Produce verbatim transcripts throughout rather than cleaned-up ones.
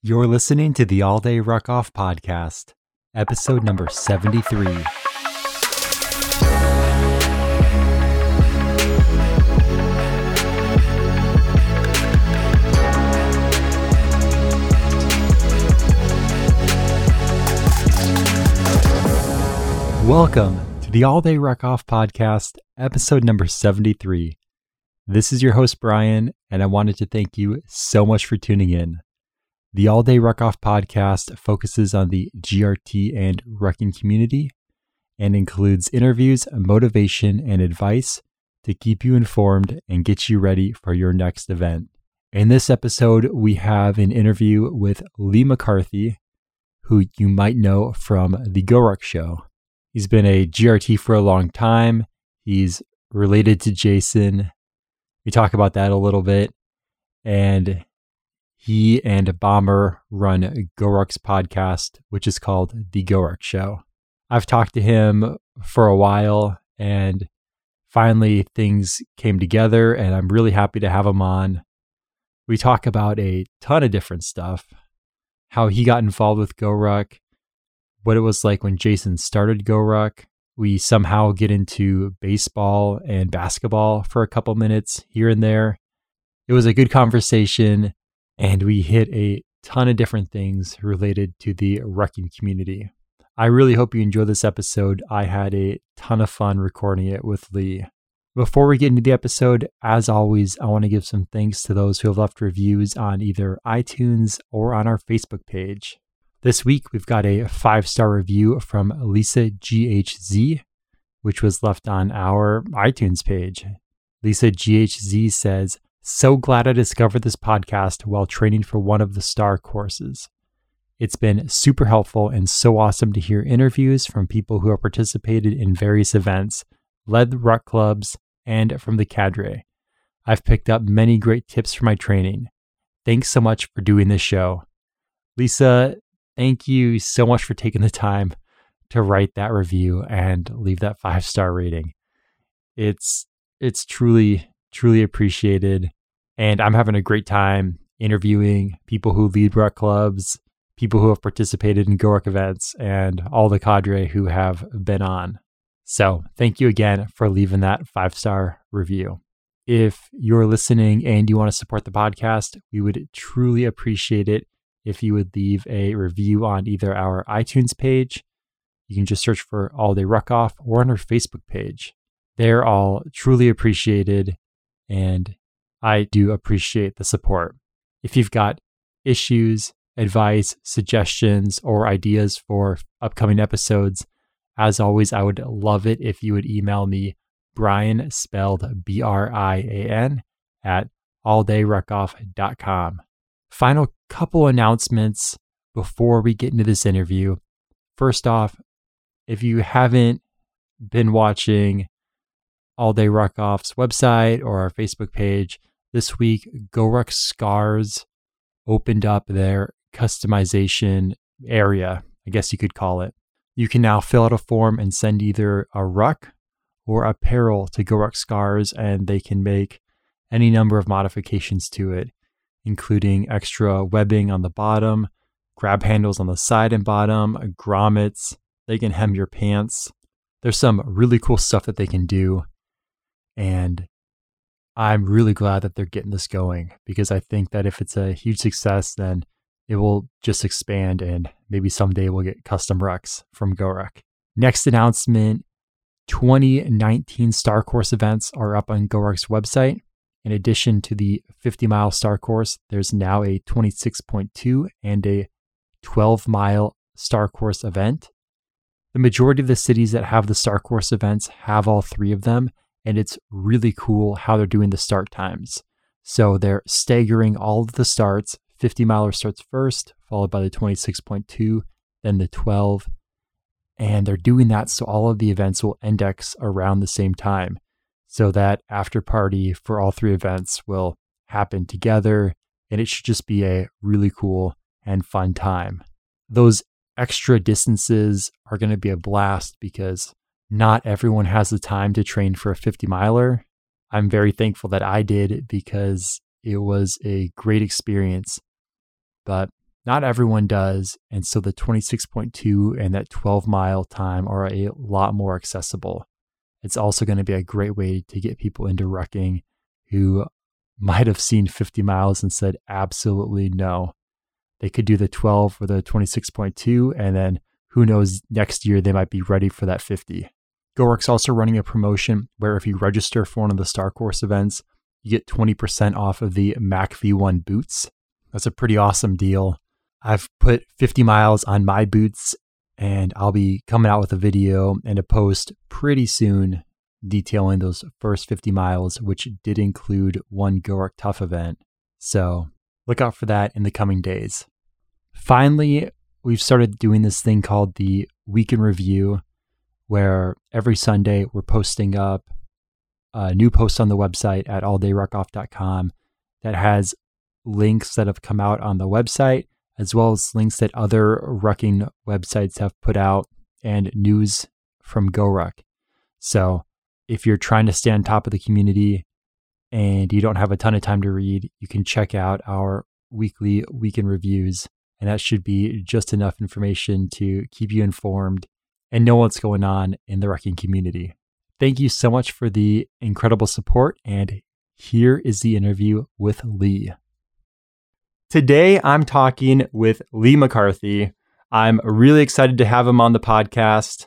You're listening to the All Day Ruck Off podcast, episode number seventy-three. Welcome to the All Day Ruck Off podcast, episode number seventy-three. This is your host, Brian, and I wanted to thank you so much for tuning in. The All Day Ruck Off podcast focuses on the G R T and rucking community and includes interviews, motivation, and advice to keep you informed and get you ready for your next event. In this episode, we have an interview with Lee McCarthy, who you might know from the GoRuck Show. He's been a G R T for a long time. He's related to Jason. We talk about that a little bit. And he and Bomber run GoRuck's podcast, which is called The GoRuck Show. I've talked to him for a while, and finally things came together, and I'm really happy to have him on. We talk about a ton of different stuff, how he got involved with GoRuck, what it was like when Jason started GoRuck. We somehow get into baseball and basketball for a couple minutes here and there. It was a good conversation, and we hit a ton of different things related to the rucking community. I really hope you enjoy this episode. I had a ton of fun recording it with Lee. Before we get into the episode, as always, I want to give some thanks to those who have left reviews on either iTunes or on our Facebook page. This week, we've got a five-star review from Lisa G H Z, which was left on our iTunes page. Lisa G H Z says, "So glad I discovered this podcast while training for one of the STAR courses. It's been super helpful and so awesome to hear interviews from people who have participated in various events, led ruck clubs, and from the cadre. I've picked up many great tips for my training. Thanks so much for doing this show." Lisa, thank you so much for taking the time to write that review and leave that five-star rating. It's it's truly, truly appreciated. And I'm having a great time interviewing people who lead ruck clubs, people who have participated in GoRuck events, and all the cadre who have been on. So thank you again for leaving that five-star review. If you're listening and you want to support the podcast, we would truly appreciate it if you would leave a review on either our iTunes page. You can just search for All Day Ruck Off, or on our Facebook page. They're all truly appreciated, and I do appreciate the support. If you've got issues, advice, suggestions, or ideas for upcoming episodes, as always, I would love it if you would email me, Brian, spelled B R I A N, at all day ruck off dot com. Final couple announcements before we get into this interview. First off, if you haven't been watching All Day Ruck Off's website or our Facebook page, this week GoRuck Scars opened up their customization area, I guess you could call it. You can now fill out a form and send either a ruck or apparel to GoRuck Scars, and they can make any number of modifications to it, including extra webbing on the bottom, grab handles on the side and bottom, grommets. They can hem your pants. There's some really cool stuff that they can do. And I'm really glad that they're getting this going, because I think that if it's a huge success, then it will just expand, and maybe someday we'll get custom rucks from GoRuck. Next announcement, twenty nineteen Star Course events are up on GoRuck's website. In addition to the fifty mile Star Course, there's now a twenty-six point two and a twelve mile Star Course event. The majority of the cities that have the Star Course events have all three of them, and it's really cool how they're doing the start times. So they're staggering all of the starts. fifty miler starts first, followed by the twenty-six point two, then the twelve. And they're doing that so all of the events will index around the same time, so that after party for all three events will happen together, and it should just be a really cool and fun time. Those extra distances are going to be a blast, because not everyone has the time to train for a fifty miler. I'm very thankful that I did, because it was a great experience. But Not everyone does, and so the twenty-six point two and that twelve mile time are a lot more accessible. It's also going to be a great way to get people into rucking who might have seen fifty miles and said absolutely no. They could do the twelve or the twenty-six point two, and then who knows, next year they might be ready for that fifty. GoRuck's also running a promotion where if you register for one of the Star Course events, you get twenty percent off of the Mac V one boots. That's a pretty awesome deal. I've put fifty miles on my boots, and I'll be coming out with a video and a post pretty soon detailing those first fifty miles, which did include one GoRuck Tough event. So look out for that in the coming days. Finally, we've started doing this thing called the Week in Review, where every Sunday we're posting up a new post on the website at all day ruck off dot com that has links that have come out on the website, as well as links that other rucking websites have put out and news from GoRuck. So if you're trying to stay on top of the community and you don't have a ton of time to read, you can check out our weekly weekend reviews, and that should be just enough information to keep you informed and know what's going on in the rucking community. Thank you so much for the incredible support, and here is the interview with Lee. Today, I'm talking with Lee McCarthy. I'm really excited to have him on the podcast.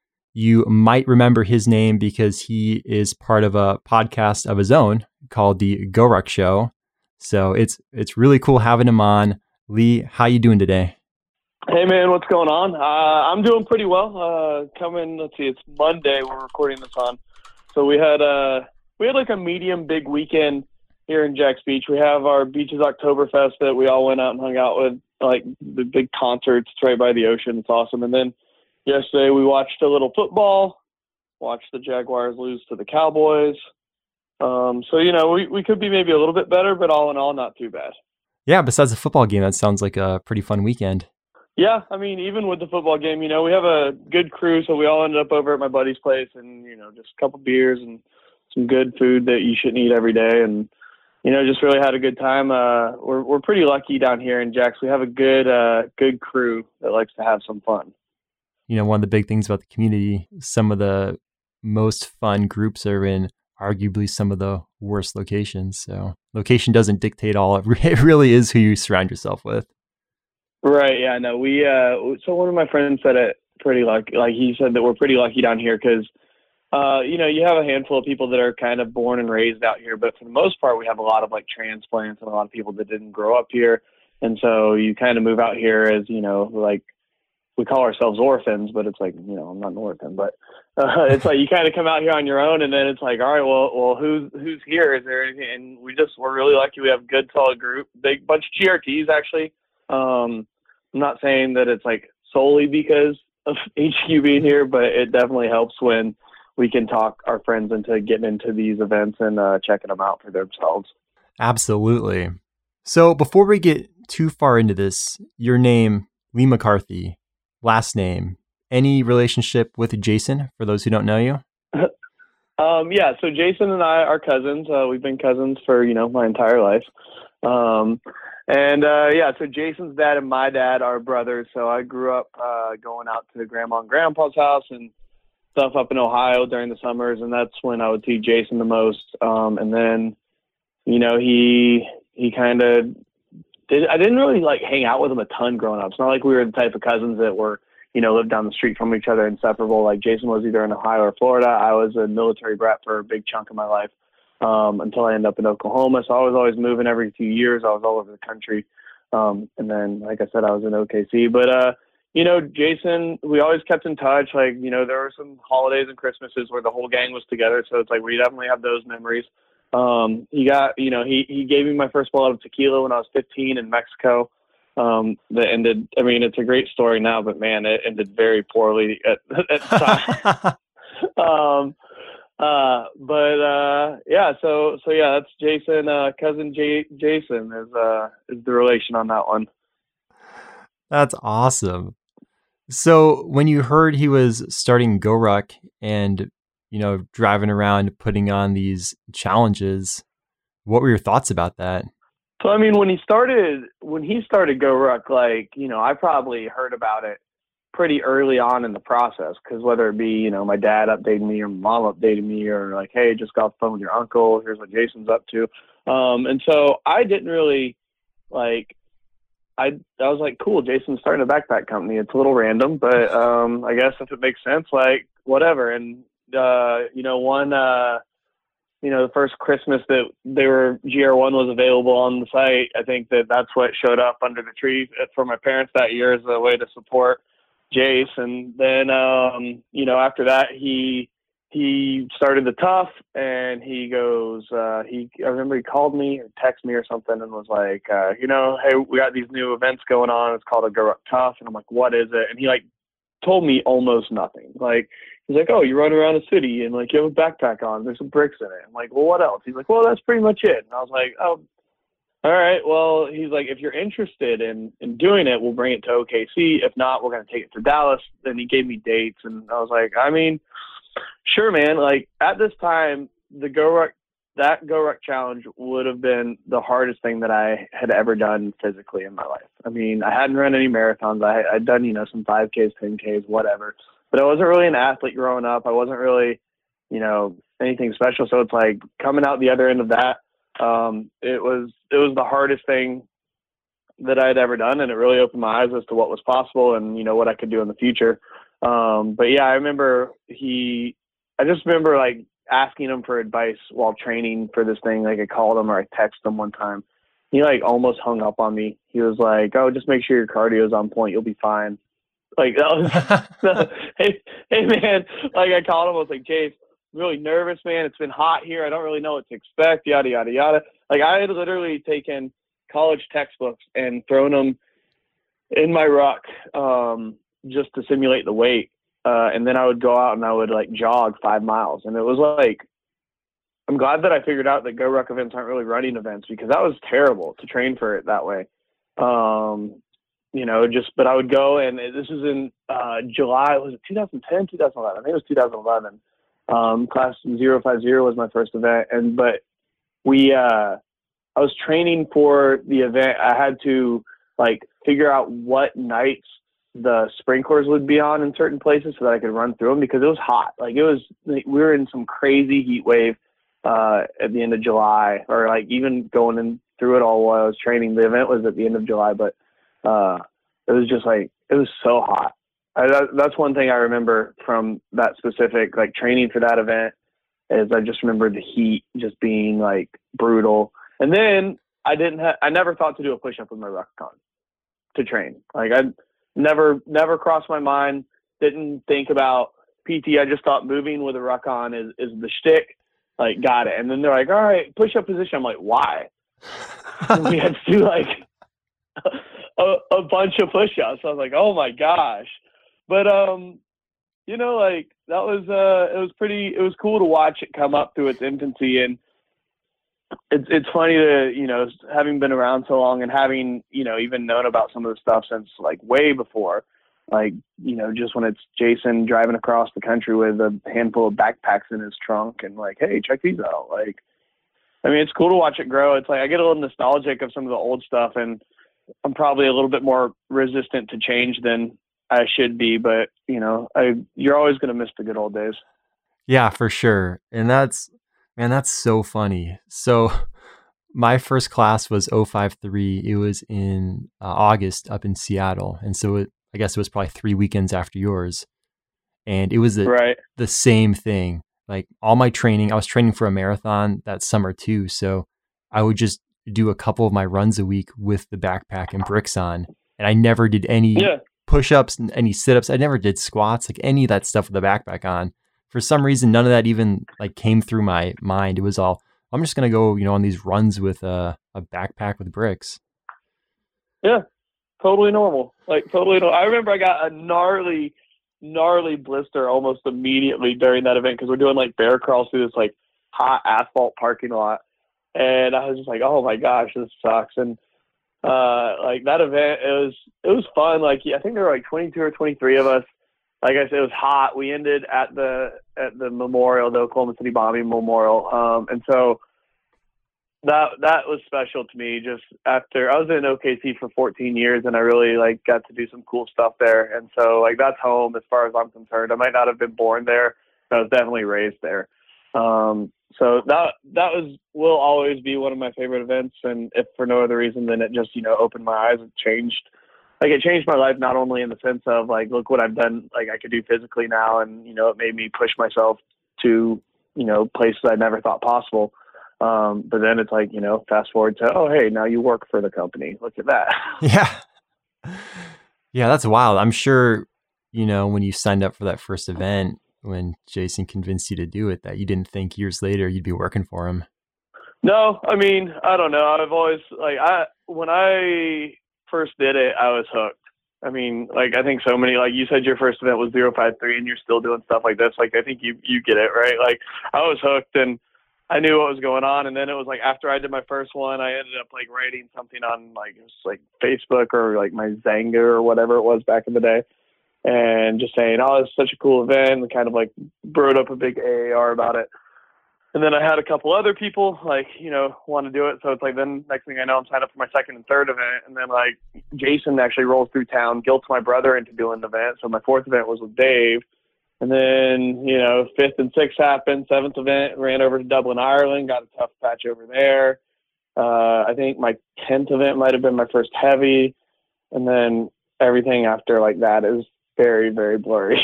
You might remember his name because he is part of a podcast of his own called the GoRuck Show. So it's it's really cool having him on. Lee, how you doing today? Hey man, what's going on? Uh, I'm doing pretty well. Uh, coming, let's see, it's Monday. We're recording this on, so we had uh we had like a medium big weekend here in Jax Beach. We have our Beaches Oktoberfest that we all went out and hung out with, like the big concerts. It's right by the ocean. It's awesome. And then yesterday we watched a little football, watched the Jaguars lose to the Cowboys. Um, so, you know, we, we could be maybe a little bit better, but all in all, not too bad. Yeah, besides the football game, that sounds like a pretty fun weekend. Yeah, I mean, even with the football game, you know, we have a good crew, so we all ended up over at my buddy's place and, you know, just a couple beers and some good food that you shouldn't eat every day, and you know, just really had a good time. Uh, we're we're pretty lucky down here in Jax. We have a good uh, good crew that likes to have some fun. You know, one of the big things about the community, some of the most fun groups are in arguably some of the worst locations. So location doesn't dictate all. It really is who you surround yourself with. Right. Yeah. No. We. Uh, so one of my friends said it pretty lucky. Like he said that we're pretty lucky down here because. Uh, you know, you have a handful of people that are kind of born and raised out here, but for the most part, we have a lot of like transplants and a lot of people that didn't grow up here. And so you kind of move out here as, you know, like we call ourselves orphans, but it's like, you know, I'm not an orphan, but uh, it's like you kind of come out here on your own, and then it's like, all right, well, well, who's who's here? Is there anything? And we just we're really lucky. We have a good solid group, big bunch of G R Ts actually. Um, I'm not saying that it's like solely because of H Q being here, but it definitely helps when we can talk our friends into getting into these events and uh, checking them out for themselves. Absolutely. So before we get too far into this, your name, Lee McCarthy, last name, any relationship with Jason for those who don't know you? um, yeah, so Jason and I are cousins. Uh, we've been cousins for, you know, my entire life. Um, and uh, yeah, so Jason's dad and my dad are brothers. So I grew up uh, going out to grandma and grandpa's house and stuff up in Ohio during the summers, and that's when I would see Jason the most. Um, and then, you know, he he kind of did. I didn't really like hang out with him a ton growing up. It's not like we were the type of cousins that were, you know, lived down the street from each other, inseparable. Like Jason was either in Ohio or Florida. I was a military brat for a big chunk of my life um, until I ended up in Oklahoma. So I was always moving every few years. I was all over the country. Um, and then, like I said, I was in O K C. But uh, you know, Jason, we always kept in touch. Like, you know, there were some holidays and Christmases where the whole gang was together. So it's like, we definitely have those memories. Um, he got, you know, he, he gave me my first bottle of tequila when I was fifteen in Mexico. Um, that ended, I mean, it's a great story now, but man, it ended very poorly at, at the time. um, uh, but, uh, yeah, so, so yeah, that's Jason, uh, cousin J- Jason is, uh, is the relation on that one. That's awesome. So when you heard he was starting GoRuck and, you know, driving around, putting on these challenges, what were your thoughts about that? So, I mean, when he started, when he started GoRuck, like, you know, I probably heard about it pretty early on in the process. Cause whether it be, you know, my dad updated me or my mom updated me or like, hey, just got off the phone with your uncle. Here's what Jason's up to. Um, and so I didn't really like, I, I was like, cool, Jason's starting a backpack company. It's a little random, but, um, I guess if it makes sense, like whatever. And, uh, you know, one, uh, you know, the first Christmas that they were G R one was available on the site, I think that that's what showed up under the tree for my parents that year as a way to support Jace. And then, um, you know, after that, he, he started the Tough and he goes, uh, he, I remember he called me or texted me or something and was like, uh, you know, hey, we got these new events going on. It's called a GoRuck Tough. And I'm like, what is it? And he like told me almost nothing. Like, he's like, oh, you run around a city and like you have a backpack on, there's some bricks in it. I'm like, well, what else? He's like, well, that's pretty much it. And I was like, oh, all right. Well, he's like, if you're interested in, in doing it, we'll bring it to O K C. If not, we're going to take it to Dallas. Then he gave me dates. And I was like, I mean, sure, man. Like at this time, the GoRuck, that GoRuck challenge would have been the hardest thing that I had ever done physically in my life. I mean, I hadn't run any marathons. I, I'd done, you know, some five Ks, ten Ks, whatever. But I wasn't really an athlete growing up. I wasn't really, you know, anything special. So it's like coming out the other end of that, um, it was it was the hardest thing that I had ever done, and it really opened my eyes as to what was possible and, you know, what I could do in the future. Um, but yeah, I remember he, I just remember like asking him for advice while training for this thing. Like I called him or I texted him one time. He like almost hung up on me. He was like, oh, just make sure your cardio is on point. You'll be fine. Like that was, hey, hey man, like I called him, I was like, Jace, I'm really nervous, man. It's been hot here. I don't really know what to expect, yada, yada, yada. Like I had literally taken college textbooks and thrown them in my ruck, um, just to simulate the weight. Uh, and then I would go out and I would like jog five miles. And it was like, I'm glad that I figured out that GoRuck events aren't really running events because that was terrible to train for it that way. Um, You know, just, but I would go and this was in uh, July, was it twenty ten, twenty eleven? I think it was two thousand eleven. Um, class zero five zero was my first event. And, but we, uh, I was training for the event. I had to like figure out what nights the sprinklers would be on in certain places so that I could run through them because it was hot. Like it was, we were in some crazy heat wave uh, at the end of July or like even going in through it all while I was training. The event was at the end of July, but Uh, it was just like, it was so hot. I, that, that's one thing I remember from that specific, like training for that event is I just remember the heat just being like brutal. And then I didn't have, I never thought to do a push-up with my Ruck-On to train. Like I never, never crossed my mind. Didn't think about P T. I just thought moving with a Ruck-On is, is the shtick. Like, got it. And then they're like, all right, push-up position. I'm like, why? We had to do like, A, a bunch of push-ups. I was like, oh my gosh. But, um, you know, like that was, uh, it was pretty, it was cool to watch it come up through its infancy. And it's, it's funny to, you know, having been around so long and having, you know, even known about some of the stuff since like way before, like, you know, just when it's Jason driving across the country with a handful of backpacks in his trunk and like, hey, check these out. Like, I mean, it's cool to watch it grow. It's like, I get a little nostalgic of some of the old stuff and I'm probably a little bit more resistant to change than I should be, but you know, I, you're always going to miss the good old days. Yeah, for sure. And that's, man, that's so funny. So my first class was oh five three. It was in uh, August up in Seattle. And so it, I guess it was probably three weekends after yours. And it was the, right. the same thing. Like all my training, I was training for a marathon that summer too. So I would just do a couple of my runs a week with the backpack and bricks on. And I never did any yeah. push-ups and any sit-ups. I never did squats, like any of that stuff with the backpack on. For some reason, none of that even like came through my mind. It was all, I'm just going to go, you know, on these runs with a, a backpack with bricks. Yeah. Totally normal. Like totally normal. I remember I got a gnarly, gnarly blister almost immediately during that event. Cause we're doing like bear crawls through this like hot asphalt parking lot. And I was just like, oh my gosh, this sucks. And, uh, like that event, it was, it was fun. Like, I think there were like twenty-two or twenty-three of us. Like I said, it was hot. We ended at the, at the memorial, the Oklahoma City bombing memorial. Um, and so that that was special to me. Just after I was in O K C for fourteen years, and I really like got to do some cool stuff there. And so like that's home as far as I'm concerned. I might not have been born there, but I was definitely raised there. Um, so that that was will always be one of my favorite events. And if for no other reason than it just you know opened my eyes and changed. Like it changed my life, not only in the sense of like, look what I've done, like I could do physically now. And, you know, it made me push myself to, you know, places I never thought possible. Um, but then it's like, you know, fast forward to, oh, hey, now you work for the company. Look at that. Yeah. Yeah, that's wild. I'm sure, you know, when you signed up for that first event, when Jason convinced you to do it, that you didn't think years later you'd be working for him. No, I mean, I don't know. I've always like, I, when I first did it, I was hooked. I mean, like, I think so many, like you said, your first event was zero five three and you're still doing stuff like this. Like, I think you, you get it, right? Like I was hooked and I knew what was going on. And then it was like, after I did my first one, I ended up like writing something on like, it was like Facebook or like my Zanga or whatever it was back in the day. And just saying, oh, it's such a cool event, and kind of like wrote up a big A A R about it. And then I had a couple other people like, you know, want to do it. So it's like, then next thing I know, I'm signed up for my second and third event. And then like Jason actually rolls through town, guilts my brother into doing the event. So my fourth event was with Dave. And then, you know, fifth and sixth happened. Seventh event, ran over to Dublin, Ireland, got a tough patch over there. Uh, I think my tenth event might have been my first heavy. And then everything after like that is very, very blurry.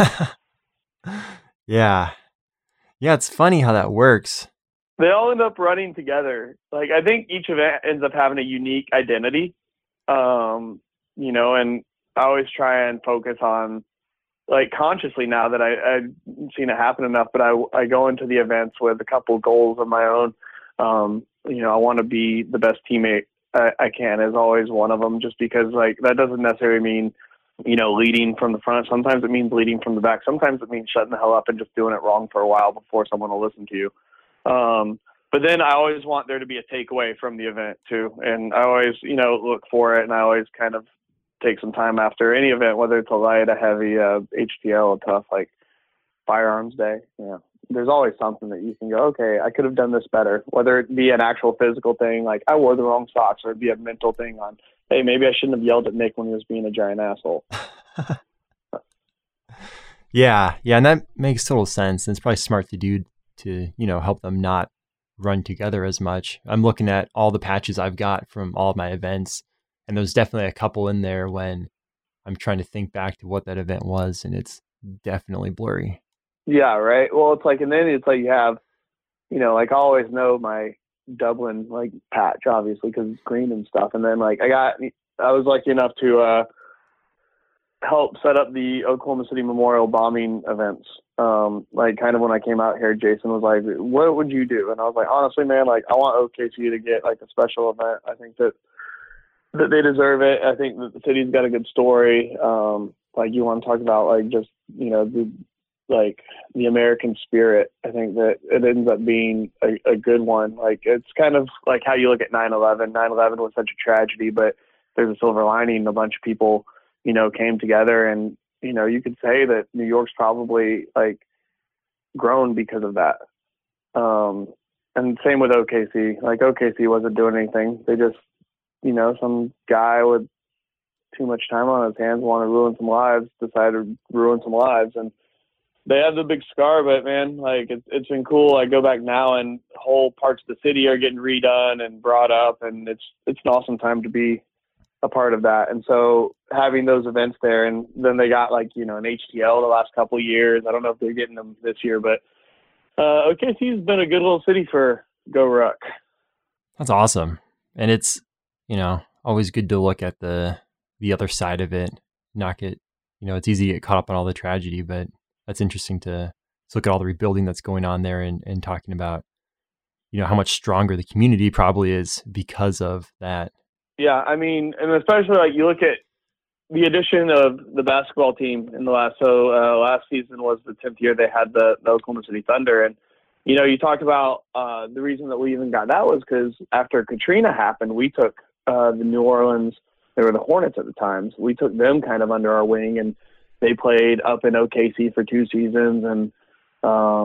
Yeah. Yeah, it's funny how that works. They all end up running together. Like, I think each event ends up having a unique identity, um, you know, and I always try and focus on, like, consciously now that I, I've seen it happen enough, but I, I go into the events with a couple goals of my own. Um, you know, I want to be the best teammate I, I can is always one of them, just because, like, that doesn't necessarily mean, you know, leading from the front. Sometimes it means leading from the back. Sometimes it means shutting the hell up and just doing it wrong for a while before someone will listen to you. Um, but then I always want there to be a takeaway from the event too. And I always, you know, look for it, and I always kind of take some time after any event, whether it's a light, a heavy, uh, H T L, a tough, like firearms day. You know, there's always something that you can go, okay, I could have done this better, whether it be an actual physical thing, like I wore the wrong socks, or it'd be a mental thing on, hey, maybe I shouldn't have yelled at Nick when he was being a giant asshole. Yeah. Yeah. And that makes total sense. And it's probably smart to do to, you know, help them not run together as much. I'm looking at all the patches I've got from all of my events, and there's definitely a couple in there when I'm trying to think back to what that event was, and it's definitely blurry. Yeah. Right. Well, it's like, and then it's like you have, you know, like I always know my Dublin like patch, obviously, because it's green and stuff. And then like I got, I was lucky enough to uh, help set up the Oklahoma City Memorial bombing events. Um, like kind of when I came out here, Jason was like, "What would you do?" And I was like, "Honestly, man, like I want O K C to get like a special event. I think that that they deserve it. I think that the city's got a good story. Um, like you want to talk about like just you know the like the American spirit. I think that it ends up being a, a good one. Like it's kind of like how you look at nine eleven. nine eleven was such a tragedy, but there's a silver lining. A bunch of people, you know, came together, and, you know, you could say that New York's probably like grown because of that. Um, and same with O K C. Like O K C wasn't doing anything. They just, you know, some guy with too much time on his hands wanted to ruin some lives, decided to ruin some lives. And they have the big scar, but man, like it's it's been cool. I go back now, and whole parts of the city are getting redone and brought up, and it's it's an awesome time to be a part of that. And so having those events there, and then they got like you know an H T L the last couple of years. I don't know if they're getting them this year, but uh, O K C's been a good little city for Go Ruck. That's awesome, and it's you know always good to look at the the other side of it. Not get you know it's easy to get caught up on all the tragedy, but that's interesting to, to look at all the rebuilding that's going on there, and, and talking about, you know, how much stronger the community probably is because of that. Yeah. I mean, and especially like you look at the addition of the basketball team in the last, so uh, last season was the tenth year they had the, the Oklahoma City Thunder. And, you know, you talked about uh, the reason that we even got that was because after Katrina happened, we took uh, the New Orleans, they were the Hornets at the time. So we took them kind of under our wing, and they played up in O K C for two seasons. And, um,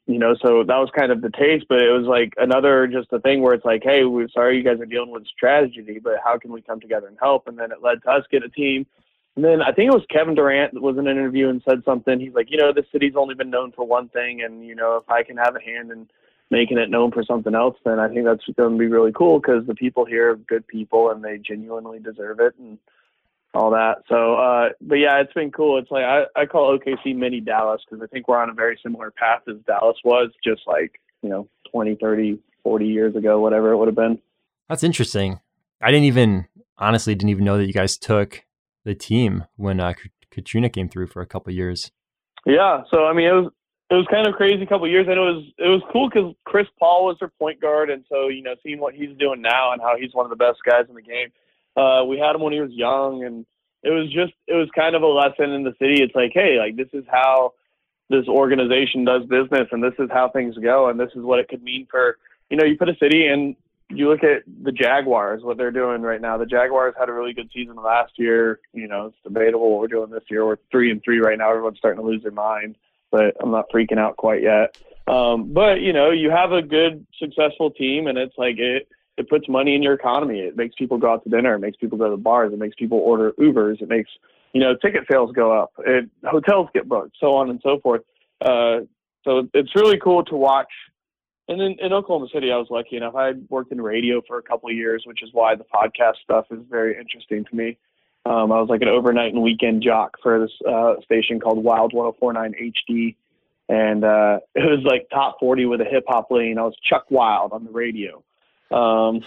you know, so that was kind of the taste, but it was like another, just a thing where it's like, hey, we're sorry you guys are dealing with this tragedy, but how can we come together and help? And then it led to us get a team. And then I think it was Kevin Durant that was in an interview and said something. He's like, you know, this city's only been known for one thing. And, you know, if I can have a hand in making it known for something else, then I think that's going to be really cool, because the people here are good people and they genuinely deserve it and all that. So, uh, but yeah, it's been cool. It's like, I, I call O K C mini Dallas, because I think we're on a very similar path as Dallas was, just like, you know, twenty, thirty, forty years ago, whatever it would have been. That's interesting. I didn't even, honestly, didn't even know that you guys took the team when uh, Katrina came through for a couple of years. Yeah. So, I mean, it was, it was kind of crazy a couple of years, and it was, it was cool because Chris Paul was their point guard. And so, you know, seeing what he's doing now and how he's one of the best guys in the game. Uh, we had him when he was young, and it was just, it was kind of a lesson in the city. It's like, hey, like, this is how this organization does business, and this is how things go. And this is what it could mean for, you know, you put a city, and you look at the Jaguars, what they're doing right now. The Jaguars had a really good season last year. You know, it's debatable what we're doing this year. We're three and three right now. Everyone's starting to lose their mind, but I'm not freaking out quite yet. Um, but, you know, you have a good, successful team, and it's like it, it puts money in your economy. It makes people go out to dinner. It makes people go to the bars. It makes people order Ubers. It makes, you know, ticket sales go up. It, hotels get booked, so on and so forth. Uh, so it's really cool to watch. And then in Oklahoma City, I was lucky enough. I worked in radio for a couple of years, which is why the podcast stuff is very interesting to me. Um, I was like an overnight and weekend jock for this uh, station called Wild one oh four point nine H D. And uh, it was like top forty with a hip hop lane. I was Chuck Wild on the radio. Um,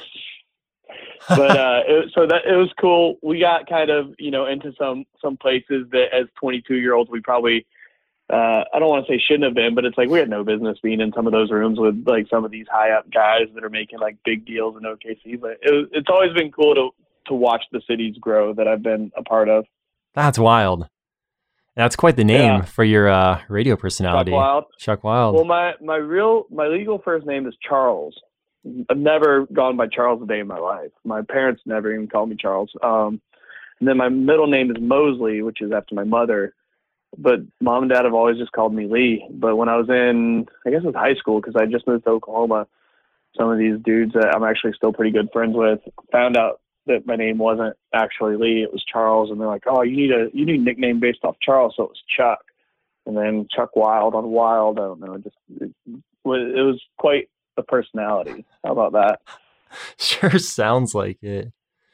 but uh, it, so that it was cool. We got kind of, you know, into some, some places that as twenty-two year olds, we probably, uh, I don't want to say shouldn't have been, but it's like, we had no business being in some of those rooms with like some of these high up guys that are making like big deals in O K C. But it was, it's always been cool to, to watch the cities grow that I've been a part of. That's wild. That's quite the name Yeah. for your uh, radio personality. Chuck Wild. Chuck Wild. Well, my, my real, my legal first name is Charles. I've never gone by Charles a day in my life. My parents never even called me Charles. Um, and then my middle name is Mosley, which is after my mother. But mom and dad have always just called me Lee. But when I was in, I guess it was high school, because I just moved to Oklahoma, some of these dudes that I'm actually still pretty good friends with found out that my name wasn't actually Lee, it was Charles. And they're like, oh, you need a you need a nickname based off Charles. So it was Chuck. And then Chuck Wild on Wild. I don't know. It just it, it was quite a personality. How about that? Sure sounds like it.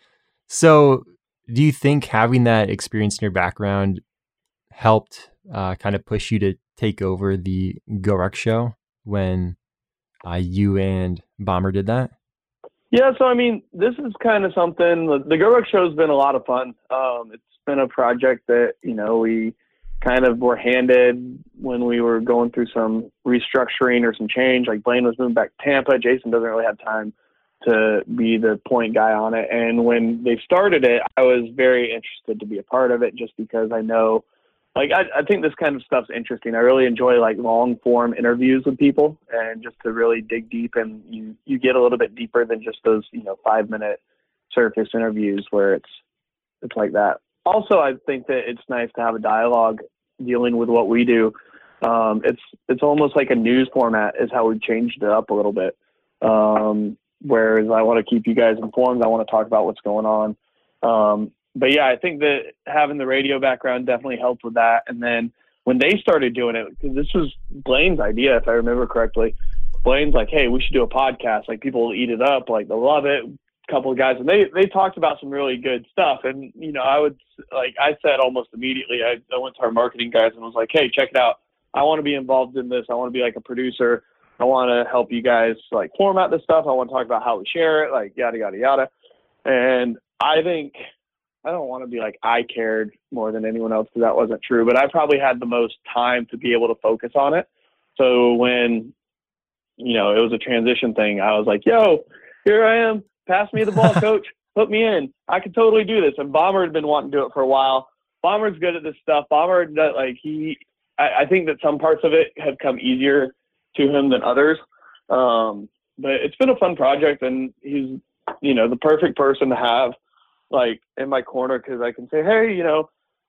So do you think having that experience in your background helped uh, kind of push you to take over the Go Rec show when uh, you and Bomber did that? Yeah, so I mean, this is kind of something, the Go Rec show has been a lot of fun. Um, it's been a project that, you know, we kind of were handed when we were going through some restructuring or some change. Like Blaine was moving back to Tampa. Jason doesn't really have time to be the point guy on it. And when they started it, I was very interested to be a part of it, just because I know, like, I, I think this kind of stuff's interesting. I really enjoy like long form interviews with people, and just to really dig deep, and you, you get a little bit deeper than just those, you know, five minute surface interviews where it's, it's like that. Also, I think that it's nice to have a dialogue dealing with what we do. Um, it's, it's almost like a news format is how we've changed it up a little bit. Um, whereas I want to keep you guys informed. I want to talk about what's going on. Um, But yeah, I think that having the radio background definitely helped with that. And then when they started doing it, because this was Blaine's idea, if I remember correctly, Blaine's like, hey, we should do a podcast. Like, people will eat it up. Like, they'll love it. A couple of guys. And they, they talked about some really good stuff. And, you know, I would, like I said almost immediately, I, I went to our marketing guys and was like, hey, check it out. I want to be involved in this. I want to be like a producer. I want to help you guys like format this stuff. I want to talk about how we share it, like yada, yada, yada. And I think, I don't want to be like I cared more than anyone else, because that wasn't true, but I probably had the most time to be able to focus on it. So when, you know, it was a transition thing, I was like, yo, here I am. Pass me the ball, coach. Put me in. I could totally do this. And Bomber had been wanting to do it for a while. Bomber's good at this stuff. Bomber, like he, I, I think that some parts of it have come easier to him than others. Um, but it's been a fun project, and he's, you know, the perfect person to have like in my corner, because I can say, hey, you know,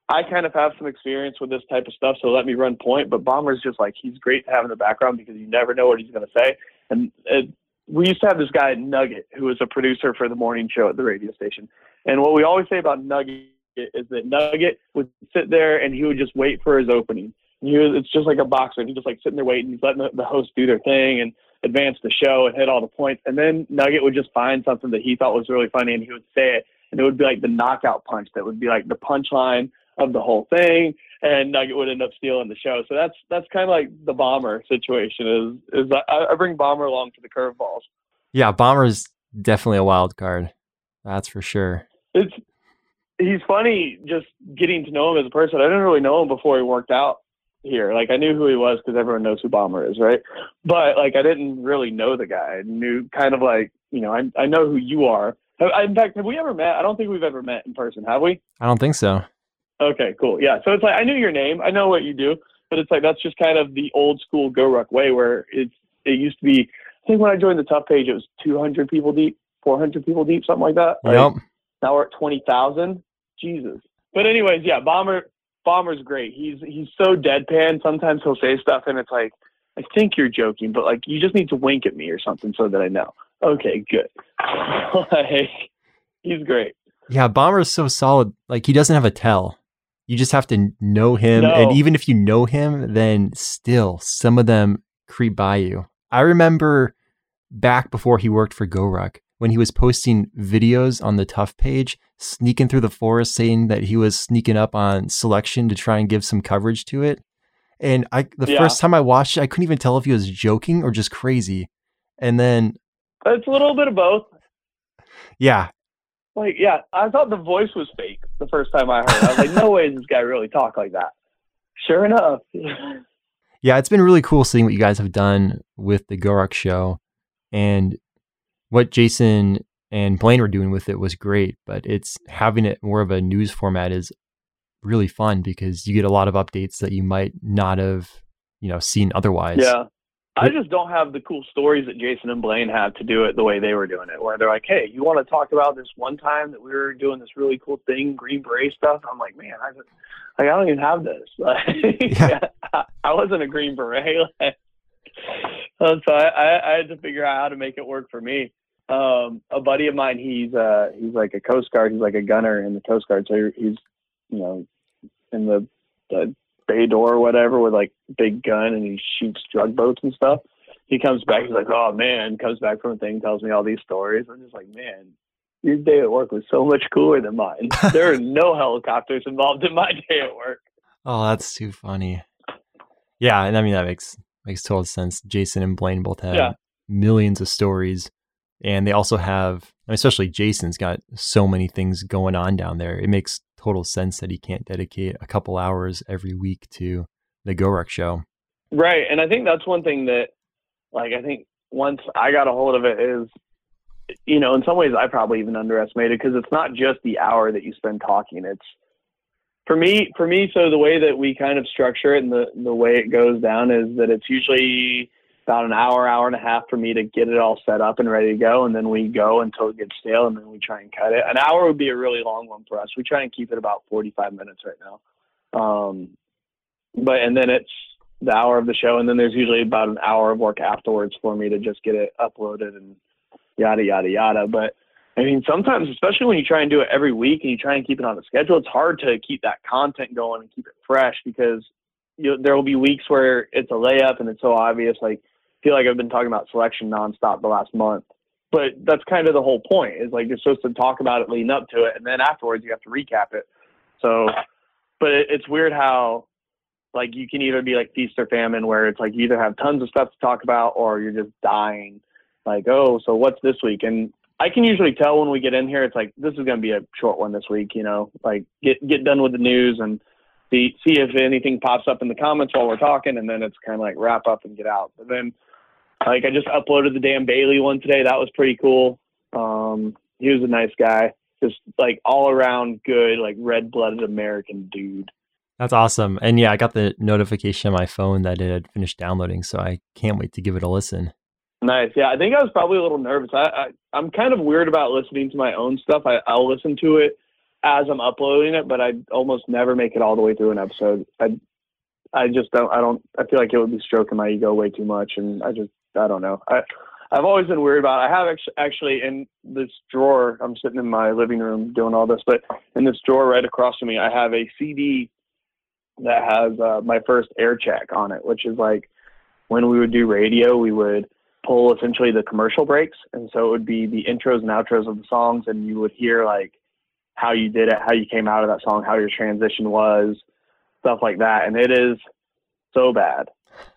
I kind of have some experience with this type of stuff, so let me run point. But Bomber's just like, he's great to have in the background because you never know what he's going to say. And it, we used to have this guy, Nugget, who was a producer for the morning show at the radio station. And what we always say about Nugget is that Nugget would sit there and he would just wait for his opening. And he was, it's just like a boxer. He's just like sitting there waiting. He's letting the, the host do their thing and advance the show and hit all the points. And then Nugget would just find something that he thought was really funny and he would say it. And it would be like the knockout punch that would be like the punchline of the whole thing, and Nugget would end up stealing the show. So that's that's kind of like the Bomber situation. Is is I, I bring Bomber along to the curveballs. Yeah, Bomber's definitely a wild card. That's for sure. It's he's funny just getting to know him as a person. I didn't really know him before he worked out here. Like I knew who he was because everyone knows who Bomber is, right? But like I didn't really know the guy. I knew kind of like you know I I know who you are. In fact, have we ever met? I don't think we've ever met in person, have we? I don't think so. Okay, cool. Yeah. So it's like, I knew your name. I know what you do, but it's like, that's just kind of the old school GoRuck way where it's, it used to be, I think when I joined the Tough Page, it was two hundred people deep, four hundred people deep, something like that. Right? Yep. Now we're at twenty thousand. Jesus. But anyways, yeah, Bomber, Bomber's great. He's, he's so deadpan. Sometimes he'll say stuff and it's like, I think you're joking, but like, you just need to wink at me or something so that I know. Okay, good. Like, he's great. Yeah. Bomber's so solid. Like he doesn't have a tell. You just have to know him. No. And even if you know him, then still some of them creep by you. I remember back before he worked for GoRuck, when he was posting videos on the Tough Page, sneaking through the forest, saying that he was sneaking up on Selection to try and give some coverage to it. And I, the yeah. first time I watched it, I couldn't even tell if he was joking or just crazy. And then it's a little bit of both. Yeah. Like, yeah, I thought the voice was fake the first time I heard it. I was like, no way does this guy really talk like that. Sure enough. Yeah, it's been really cool seeing what you guys have done with the GoRuck show. And what Jason and Blaine were doing with it was great, but it's having it more of a news format is really fun because you get a lot of updates that you might not have, you know, seen otherwise. Yeah. I just don't have the cool stories that Jason and Blaine have to do it the way they were doing it, where they're like, hey, you want to talk about this one time that we were doing this really cool thing, Green Beret stuff? I'm like, man, I, like, I don't even have this. Like, yeah. I, I wasn't a Green Beret. Like, so I, I, I had to figure out how to make it work for me. Um, a buddy of mine, he's uh, he's like a Coast Guard. He's like a gunner in the Coast Guard. So he's, you know, in the, the bay door or whatever with like big gun and he shoots drug boats and stuff. He comes back, he's like, oh man, comes back from a thing, tells me all these stories. I'm just like, man, your day at work was so much cooler than mine. There are no helicopters involved in my day at work. Oh, that's too funny. Yeah, and I mean that makes makes total sense. Jason and Blaine both have yeah. millions of stories, and they also have, especially Jason's got so many things going on down there. It makes total sense that he can't dedicate a couple hours every week to the GoRuck show. Right. And I think that's one thing that, like, I think once I got a hold of it is, you know, in some ways I probably even underestimated because it's not just the hour that you spend talking. It's for me, for me. So the way that we kind of structure it and the, the way it goes down is that it's usually about an hour, hour and a half for me to get it all set up and ready to go. And then we go until it gets stale and then we try and cut it. An hour would be a really long one for us. We try and keep it about forty-five minutes right now. Um, but, and then it's the hour of the show. And then there's usually about an hour of work afterwards for me to just get it uploaded and yada, yada, yada. But I mean, sometimes, especially when you try and do it every week and you try and keep it on a schedule, it's hard to keep that content going and keep it fresh because you know, there will be weeks where it's a layup and it's so obvious. Like, I feel like I've been talking about Selection nonstop the last month, but that's kind of the whole point is like, you're supposed to talk about it leading up to it. And then afterwards you have to recap it. So, but it, it's weird how like you can either be like feast or famine where it's like you either have tons of stuff to talk about or you're just dying like, oh, so what's this week? And I can usually tell when we get in here, it's like, this is going to be a short one this week, you know, like get, get done with the news and see, see if anything pops up in the comments while we're talking. And then it's kind of like wrap up and get out. But then like I just uploaded the Dan Bailey one today. That was pretty cool. Um, he was a nice guy, just like all around good, like red blooded American dude. That's awesome. And yeah, I got the notification on my phone that it had finished downloading. So I can't wait to give it a listen. Nice. Yeah, I think I was probably a little nervous. I, I, I'm kind of weird about listening to my own stuff. I, I'll listen to it as I'm uploading it, but I almost never make it all the way through an episode. I I just don't. I don't. I feel like it would be stroking my ego way too much, and I just. I don't know. I I've always been worried about it. I have actually in this drawer. I'm sitting in my living room doing all this, but in this drawer right across from me, I have a C D that has uh, my first air check on it, which is like when we would do radio, we would pull essentially the commercial breaks. And so it would be the intros and outros of the songs. And you would hear like how you did it, how you came out of that song, how your transition was, stuff like that. And it is so bad,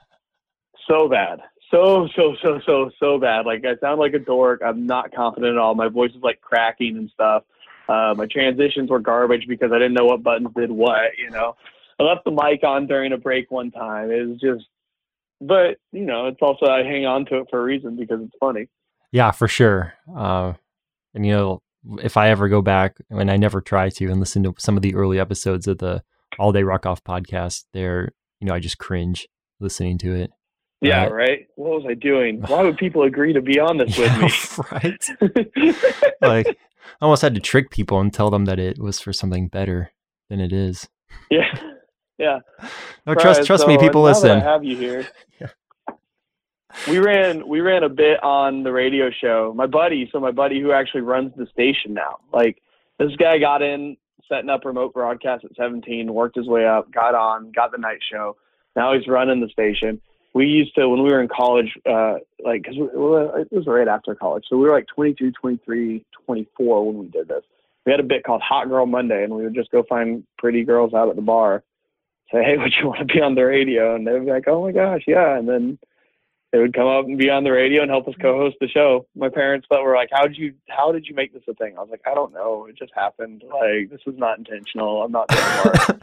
so bad, so, so, so, so, so bad. Like I sound like a dork. I'm not confident at all. My voice is like cracking and stuff. Uh, my transitions were garbage because I didn't know what buttons did what, you know. I left the mic on during a break one time. It was just, but you know, it's also, I hang on to it for a reason because it's funny. Yeah, for sure. Uh, and you know, if I ever go back, and I never try to, and listen to some of the early episodes of the All Day Rock Off podcast, there, you know, I just cringe listening to it. Yeah, uh, right. What was I doing? Why would people agree to be on this with yeah, me? Right. Like, I almost had to trick people and tell them that it was for something better than it is. Yeah. Yeah. No, trust right, trust so me, people now listen. that I have you here. Yeah. We ran we ran a bit on the radio show. My buddy, so my buddy who actually runs the station now. Like this guy got in setting up remote broadcast at seventeen, worked his way up, got on, got the night show. Now he's running the station. We used to, when we were in college, uh, like, cause we, it was right after college. So we were like twenty-two, twenty-three, twenty-four when we did this. We had a bit called Hot Girl Monday, and we would just go find pretty girls out at the bar, say, hey, would you want to be on the radio? And they would be like, oh my gosh, yeah. And then they would come up and be on the radio and help us co-host the show. My parents thought were like, how did you, how did you make this a thing? I was like, I don't know. It just happened. Like, this was not intentional. I'm not doing smart.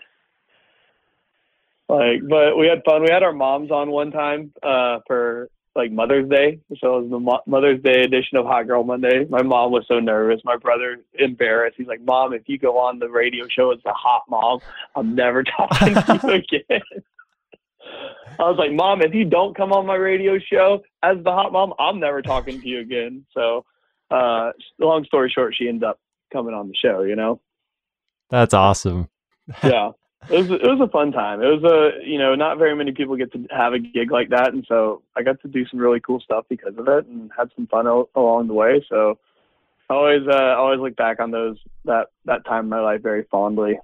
Like, but we had fun. We had our moms on one time uh, for like Mother's Day. So it was the Mo- Mother's Day edition of Hot Girl Monday. My mom was so nervous. My brother embarrassed. He's like, Mom, if you go on the radio show as the hot mom, I'm never talking to you again. I was like, Mom, if you don't come on my radio show as the hot mom, I'm never talking to you again. So uh, long story short, she ended up coming on the show, you know? That's awesome. Yeah. It was, it was a fun time. It was a, you know, not very many people get to have a gig like that. And so I got to do some really cool stuff because of it and had some fun o- along the way. So I always, uh, always look back on those, that, that time in my life very fondly.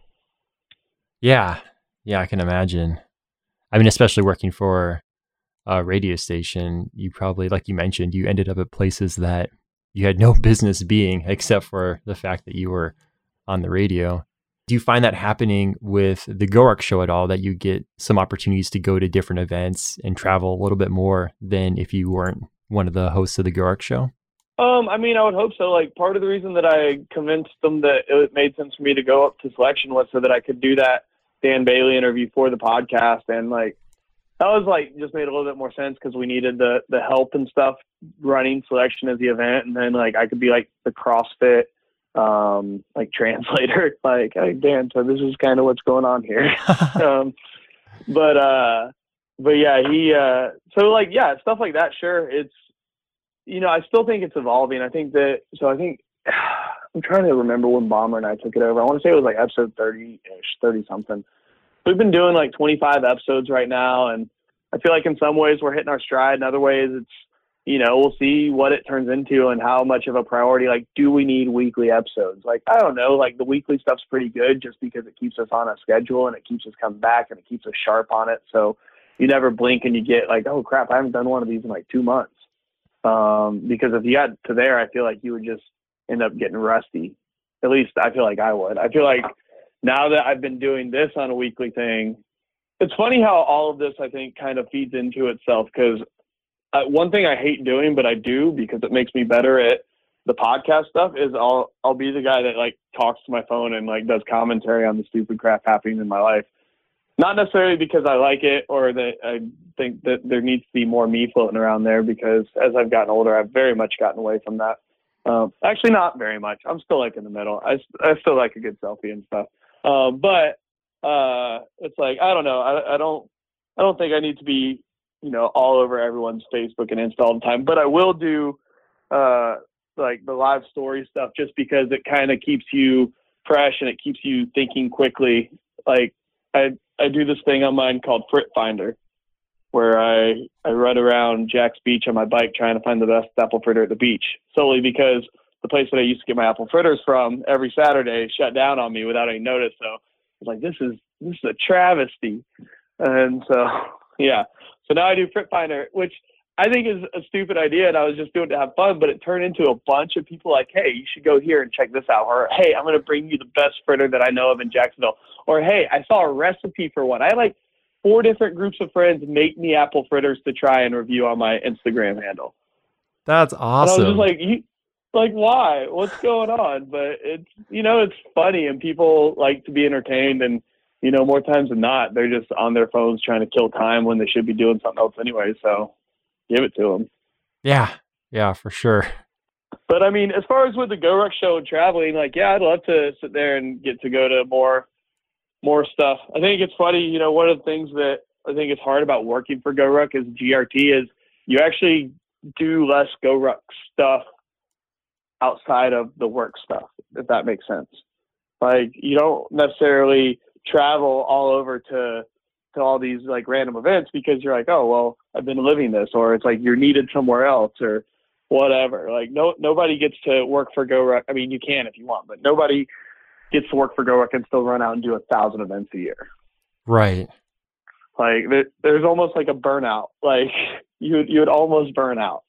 Yeah. Yeah. I can imagine. I mean, especially working for a radio station, you probably, like you mentioned, you ended up at places that you had no business being except for the fact that you were on the radio. Do you find that happening with the Gorak show at all, that you get some opportunities to go to different events and travel a little bit more than if you weren't one of the hosts of the Gorak show? Um, I mean, I would hope so. Like, part of the reason that I convinced them that it made sense for me to go up to selection was so that I could do that Dan Bailey interview for the podcast. And like, that was like, just made a little bit more sense because we needed the, the help and stuff running selection as the event. And then like, I could be like the CrossFit um like translator, like, hey Dan, so this is kind of what's going on here. um but uh but yeah he uh so like yeah stuff like that, sure, it's, you know, I still think it's evolving. I think that, so I think I'm trying to remember when Bomber and I took it over. I want to say it was like episode thirty-ish, thirty something. We've been doing like twenty-five episodes right now, and I feel like in some ways we're hitting our stride. In other ways it's, you know, we'll see what it turns into and how much of a priority. Like, do we need weekly episodes? Like, I don't know, like the weekly stuff's pretty good just because it keeps us on a schedule and it keeps us coming back and it keeps us sharp on it. So you never blink and you get like, oh crap, I haven't done one of these in like two months. Um, because if you got to there, I feel like you would just end up getting rusty. At least I feel like I would. I feel like now that I've been doing this on a weekly thing, it's funny how all of this, I think, kind of feeds into itself, because Uh, one thing I hate doing, but I do because it makes me better at the podcast stuff, is I'll I'll be the guy that like talks to my phone and like does commentary on the stupid crap happening in my life. Not necessarily because I like it or that I think that there needs to be more me floating around there, because as I've gotten older, I've very much gotten away from that. Um, actually, not very much. I'm still like in the middle. I, I still like a good selfie and stuff. Um, but uh, it's like, I don't know. I, I don't I don't think I need to be, you know, all over everyone's Facebook and Insta all the time, but I will do uh, like the live story stuff just because it kind of keeps you fresh and it keeps you thinking quickly. Like I, I do this thing on mine called Frit Finder, where I, I run around Jack's Beach on my bike trying to find the best apple fritter at the beach, solely because the place that I used to get my apple fritters from every Saturday shut down on me without any notice. So I was like, this is, this is a travesty. And so, yeah. So now I do Frit Finder, which I think is a stupid idea. And I was just doing it to have fun, but it turned into a bunch of people like, hey, you should go here and check this out. Or, hey, I'm going to bring you the best fritter that I know of in Jacksonville. Or, hey, I saw a recipe for one. I had like four different groups of friends make me apple fritters to try and review on my Instagram handle. That's awesome. And I was just like, you, like, why? What's going on? But it's, you know, it's funny and people like to be entertained. And, you know, more times than not, they're just on their phones trying to kill time when they should be doing something else anyway. So give it to them. Yeah. Yeah, for sure. But I mean, as far as with the Go Ruck show and traveling, like, yeah, I'd love to sit there and get to go to more, more stuff. I think it's funny, you know, one of the things that I think is hard about working for Go Ruck as G R T is you actually do less Go Ruck stuff outside of the work stuff, if that makes sense. Like, you don't necessarily travel all over to to all these like random events because you're like, oh, well, I've been living this, or it's like you're needed somewhere else or whatever. Like no nobody gets to work for Go Ruck. I mean, you can if you want, but nobody gets to work for Go Ruck and still run out and do a thousand events a year. Right. Like there, there's almost like a burnout. Like you you would almost burn out.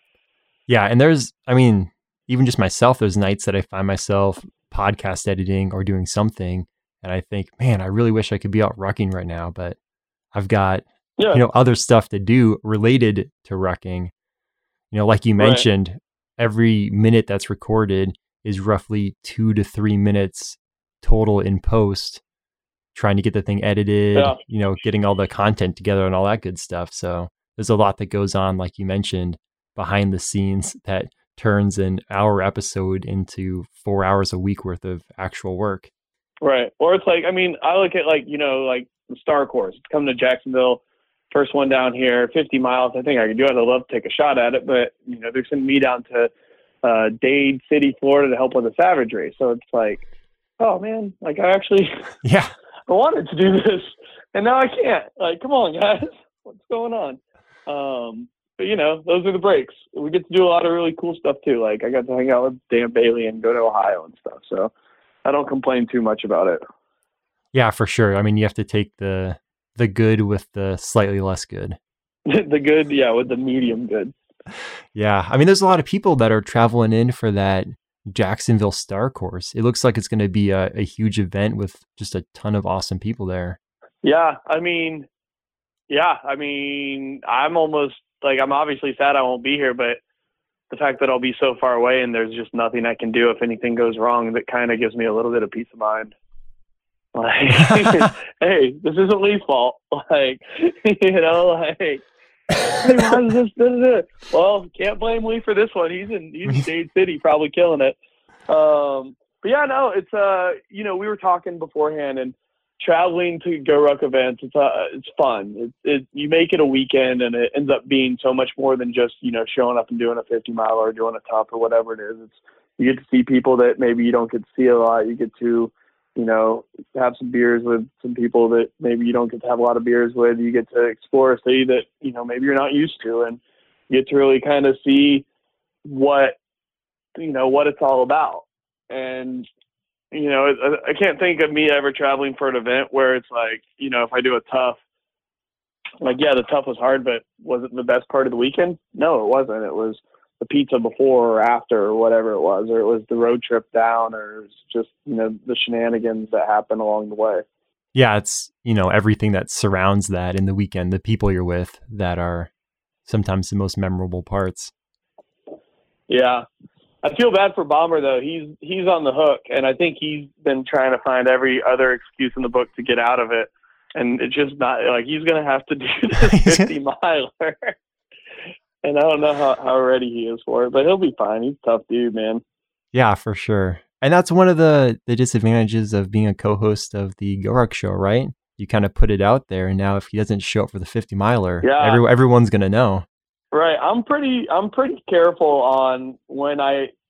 Yeah, and there's, I mean, even just myself, there's nights that I find myself podcast editing or doing something, and I think, man, I really wish I could be out rucking right now, but I've got, yeah. you know, other stuff to do related to rucking. You know, like you mentioned, right. Every minute that's recorded is roughly two to three minutes total in post, trying to get the thing edited, yeah. you know, getting all the content together and all that good stuff. So there's a lot that goes on, like you mentioned, behind the scenes that turns an hour episode into four hours a week worth of actual work. Right. Or it's like, I mean, I look at like, you know, like the Star Course, it's coming to Jacksonville, first one down here, fifty miles. I think I could do it. I'd love to take a shot at it, but you know, they're sending me down to uh, Dade City, Florida to help with a Savage race. So it's like, oh man, like I actually, yeah, I wanted to do this and now I can't. Like, come on guys, what's going on? Um, But, you know, those are the breaks. We get to do a lot of really cool stuff, too. Like, I got to hang out with Dan Bailey and go to Ohio and stuff. So I don't complain too much about it. Yeah, for sure. I mean, you have to take the the good with the slightly less good. The good, yeah, with the medium good. Yeah. I mean, there's a lot of people that are traveling in for that Jacksonville Star Course. It looks like it's going to be a, a huge event with just a ton of awesome people there. Yeah. I mean, yeah. I mean, I'm almost... Like, I'm obviously sad I won't be here, but the fact that I'll be so far away and there's just nothing I can do if anything goes wrong, that kind of gives me a little bit of peace of mind. Like, hey, this isn't Lee's fault. Like, you know, like, hey, why is this, this, this? Well, can't blame Lee for this one. He's in, he's in Dade City, probably killing it. Um, but yeah, no, it's, uh, you know, we were talking beforehand, and traveling to Go Ruck events, it's uh, it's fun. It, it, you make it a weekend, and it ends up being so much more than just, you know, showing up and doing a fifty mile or doing a tough or whatever it is. It's, you get to see people that maybe you don't get to see a lot. You get to, you know, have some beers with some people that maybe you don't get to have a lot of beers with. You get to explore a city that, you know, maybe you're not used to, and you get to really kind of see what, you know, what it's all about. And you know, I can't think of me ever traveling for an event where it's like, you know, if I do a tough, like, yeah, the tough was hard, but was it the best part of the weekend? No, it wasn't. It was the pizza before or after or whatever it was, or it was the road trip down, or it was just, you know, the shenanigans that happen along the way. Yeah, it's, you know, everything that surrounds that in the weekend, the people you're with that are sometimes the most memorable parts. Yeah. I feel bad for Bomber though. He's he's on the hook, and I think he's been trying to find every other excuse in the book to get out of it. And it's just not like he's gonna have to do this fifty miler. And I don't know how, how ready he is for it, but he'll be fine. He's a tough dude, man. Yeah, for sure. And that's one of the, the disadvantages of being a co-host of the Go Ruck show, right? You kind of put it out there, and now if he doesn't show up for the fifty miler, yeah. every, everyone's gonna know. Right. I'm pretty I'm pretty careful on when I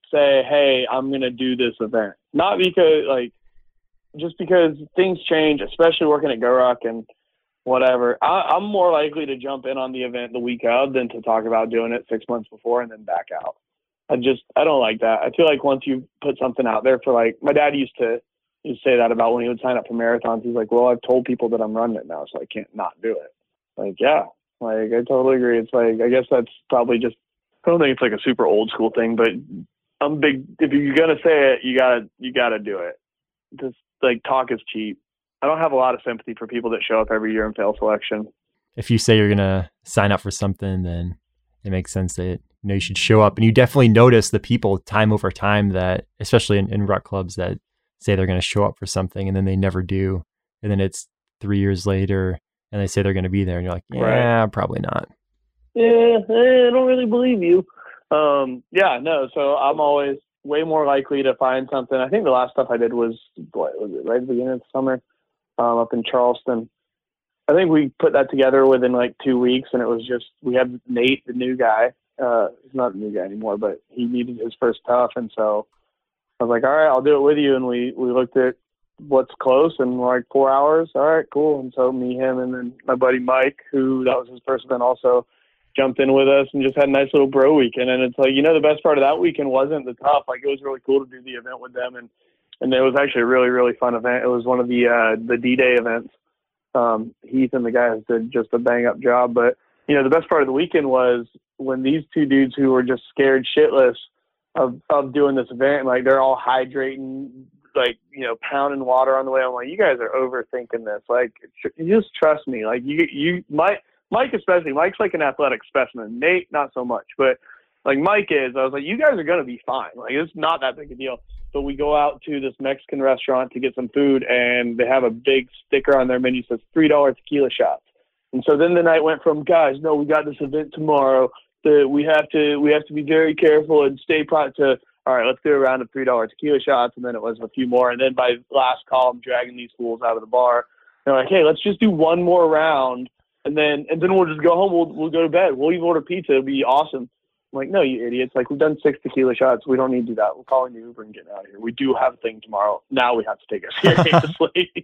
say, hey, I'm going to do this event. Not because, like, just because things change, especially working at GoRuck and whatever. I, I'm more likely to jump in on the event the week of than to talk about doing it six months before and then back out. I just, I don't like that. I feel like once you put something out there for, like, my dad used to, used to say that about when he would sign up for marathons. He's like, well, I've told people that I'm running it now, so I can't not do it. Like, yeah, like, I totally agree. It's like, I guess that's probably just, I don't think it's like a super old school thing, but I'm big. If you're going to say it, you gotta, you gotta do it. Just like talk is cheap. I don't have a lot of sympathy for people that show up every year and fail selection. If you say you're going to sign up for something, then it makes sense that, you know, you should show up. And you definitely notice the people time over time that, especially in, in ruck clubs, that say they're going to show up for something and then they never do. And then it's three years later and they say they're going to be there. And you're like, yeah, right. Probably not. Yeah, I don't really believe you. Um, yeah, no. So I'm always way more likely to find something. I think the last stuff I did was, what was it, right at the beginning of the summer, um, up in Charleston. I think we put that together within like two weeks, and it was just, we had Nate, the new guy. Uh, he's not a new guy anymore, but he needed his first tough. And so I was like, all right, I'll do it with you. And we, we looked at what's close, and we're like four hours. All right, cool. And so me, him, and then my buddy Mike, who that was his first event, also jumped in with us and just had a nice little bro weekend. And it's like, you know, the best part of that weekend wasn't the tough. Like, it was really cool to do the event with them. And, and it was actually a really, really fun event. It was one of the, uh, the D-Day events. Um, Heath and the guys did just a bang up job. But, you know, the best part of the weekend was when these two dudes who were just scared shitless of, of doing this event, like they're all hydrating, like, you know, pounding water on the way. I'm like, you guys are overthinking this. Like, tr- just trust me. Like, you, you might, Mike especially, Mike's like an athletic specimen. Nate, not so much. But, like, Mike is, I was like, you guys are going to be fine. Like, it's not that big a deal. So we go out to this Mexican restaurant to get some food, and they have a big sticker on their menu that says three dollar tequila shots. And so then the night went from, guys, no, we got this event tomorrow. The, we have to we have to be very careful and stay prompt to, all right, let's do a round of three dollar tequila shots. And then it was a few more. And then by last call, I'm dragging these fools out of the bar. They're like, hey, let's just do one more round. And then and then we'll just go home. We'll we'll go to bed. We'll even order pizza. It'll be awesome. I'm like, no, you idiots. Like, we've done six tequila shots. We don't need to do that. We're calling the Uber and getting out of here. We do have a thing tomorrow. Now we have to take it seriously.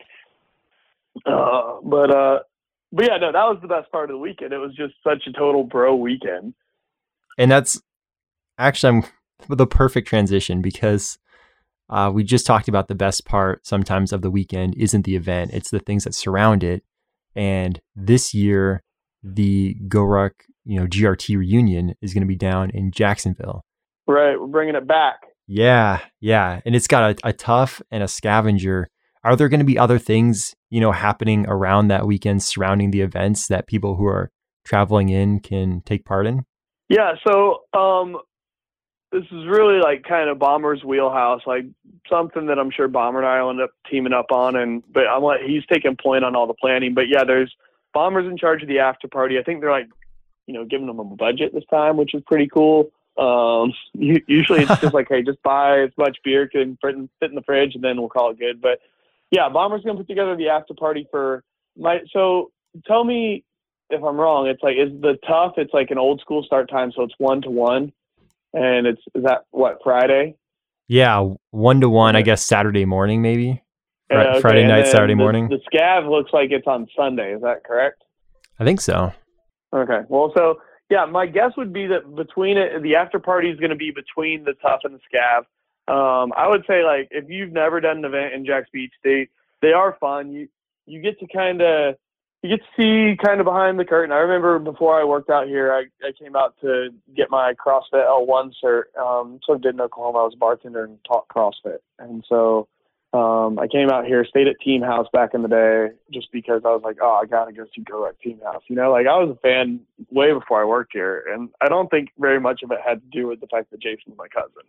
uh, but, uh, but, yeah, no, that was the best part of the weekend. It was just such a total bro weekend. And that's actually I'm, the perfect transition because uh, we just talked about the best part sometimes of the weekend isn't the event. It's the things that surround it. And this year, the GoRuck, you know, G R T reunion is going to be down in Jacksonville. Right. We're bringing it back. Yeah. Yeah. And it's got a, a tough and a scavenger. Are there going to be other things, you know, happening around that weekend surrounding the events that people who are traveling in can take part in? Yeah. So, um, this is really like kind of Bomber's wheelhouse, like something that I'm sure Bomber and I will end up teaming up on. And, but I'm like, he's taking point on all the planning, but yeah, there's Bomber's in charge of the after party. I think they're like, you know, giving them a budget this time, which is pretty cool. Um, usually it's just like, hey, just buy as much beer can fit in the fridge and then we'll call it good. But yeah, Bomber's going to put together the after party for my, so tell me if I'm wrong. It's like, is the tough, it's like an old school start time. So it's one to one. And it's, is that what, Friday? Yeah, one to one, I guess Saturday morning, maybe. Fri- yeah, okay. Friday night, Saturday the, morning. The scav looks like it's on Sunday. Is that correct? I think so. Okay. Well, so yeah, my guess would be that between it, the after party is going to be between the tough and the scav. Um, I would say, like, if you've never done an event in Jax Beach, they they are fun. You you get to kind of you get to see kind of behind the curtain. I remember before I worked out here, I, I came out to get my CrossFit L one cert. Um, so I did in Oklahoma. I was a bartender and taught CrossFit. And so um, I came out here, stayed at Team House back in the day just because I was like, oh, I got to go see GoRuck Team House. You know, like I was a fan way before I worked here. And I don't think very much of it had to do with the fact that Jason was my cousin.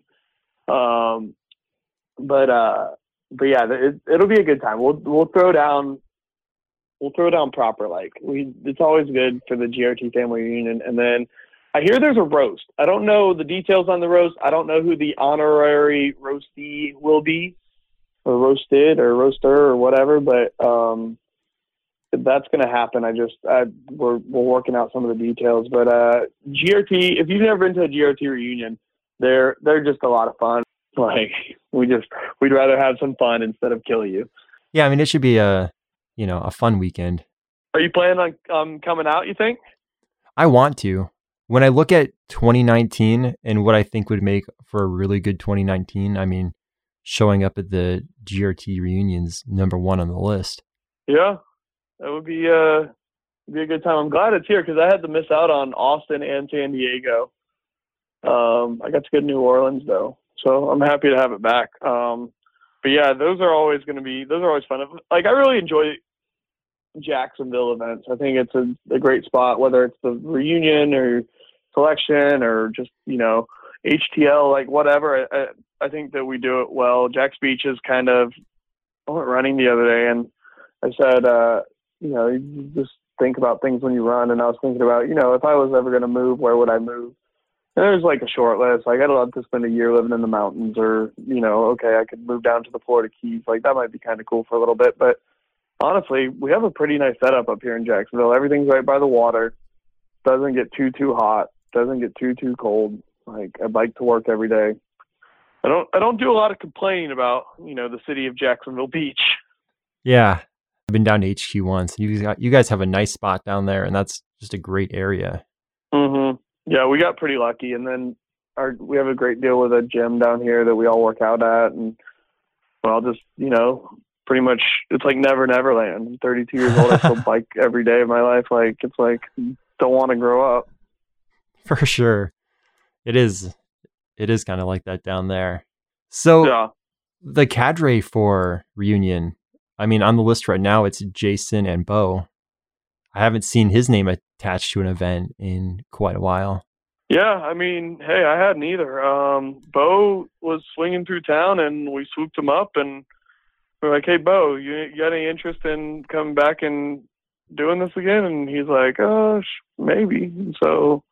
Um, but, uh, but yeah, it, it'll be a good time. We'll, we'll throw down, We'll throw down proper. Like we, it's always good for the G R T family reunion. And then I hear there's a roast. I don't know the details on the roast. I don't know who the honorary roastee will be, or roasted, or roaster, or whatever. But um, that's going to happen. I just I, we're we're working out some of the details. But uh, G R T, if you've never been to a G R T reunion, they're they're just a lot of fun. Like we just we'd rather have some fun instead of kill you. Yeah, I mean, it should be a, you know, a fun weekend. Are you planning on um, coming out, you think? I want to. When I look at twenty nineteen and what I think would make for a really good twenty nineteen, I mean, showing up at the G R T reunions, number one on the list. Yeah, that would be, uh, be a good time. I'm glad it's here because I had to miss out on Austin and San Diego. Um, I got to go to New Orleans, though, so I'm happy to have it back. Um, but, yeah, those are always going to be – those are always fun. Like, I really enjoy Jacksonville events. I think it's a, a great spot, whether it's the reunion or selection or just, you know, H T L, like whatever. I, I think that we do it well. Jack's Beach is kind of – I went running the other day and I said, uh, you know, you just think about things when you run. And I was thinking about, you know, if I was ever going to move, where would I move? And there's like a short list. Like, I'd love to spend a year living in the mountains or, you know, okay, I could move down to the Florida Keys. Like, that might be kind of cool for a little bit. But honestly, we have a pretty nice setup up here in Jacksonville. Everything's right by the water. Doesn't get too, too hot. Doesn't get too, too cold. Like, I bike to work every day. I don't, I don't do a lot of complaining about, you know, the city of Jacksonville Beach. Yeah. I've been down to H Q once. You guys, you guys have a nice spot down there, and that's just a great area. Mm-hmm. Yeah, we got pretty lucky. And then our, we have a great deal with a gym down here that we all work out at. And, well, just, you know, pretty much it's like never, never land. I'm thirty-two years old. I still bike every day of my life. Like, it's like, don't want to grow up. For sure. It is. It is kind of like that down there. So yeah. The cadre for reunion, I mean, on the list right now, it's Jason and Bo. I haven't seen his name attached to an event in quite a while. Yeah, I mean, hey, I hadn't either. Um, Bo was swinging through town, and we swooped him up, and we're like, hey, Bo, you, you got any interest in coming back and doing this again? And he's like, oh, sh- maybe. And so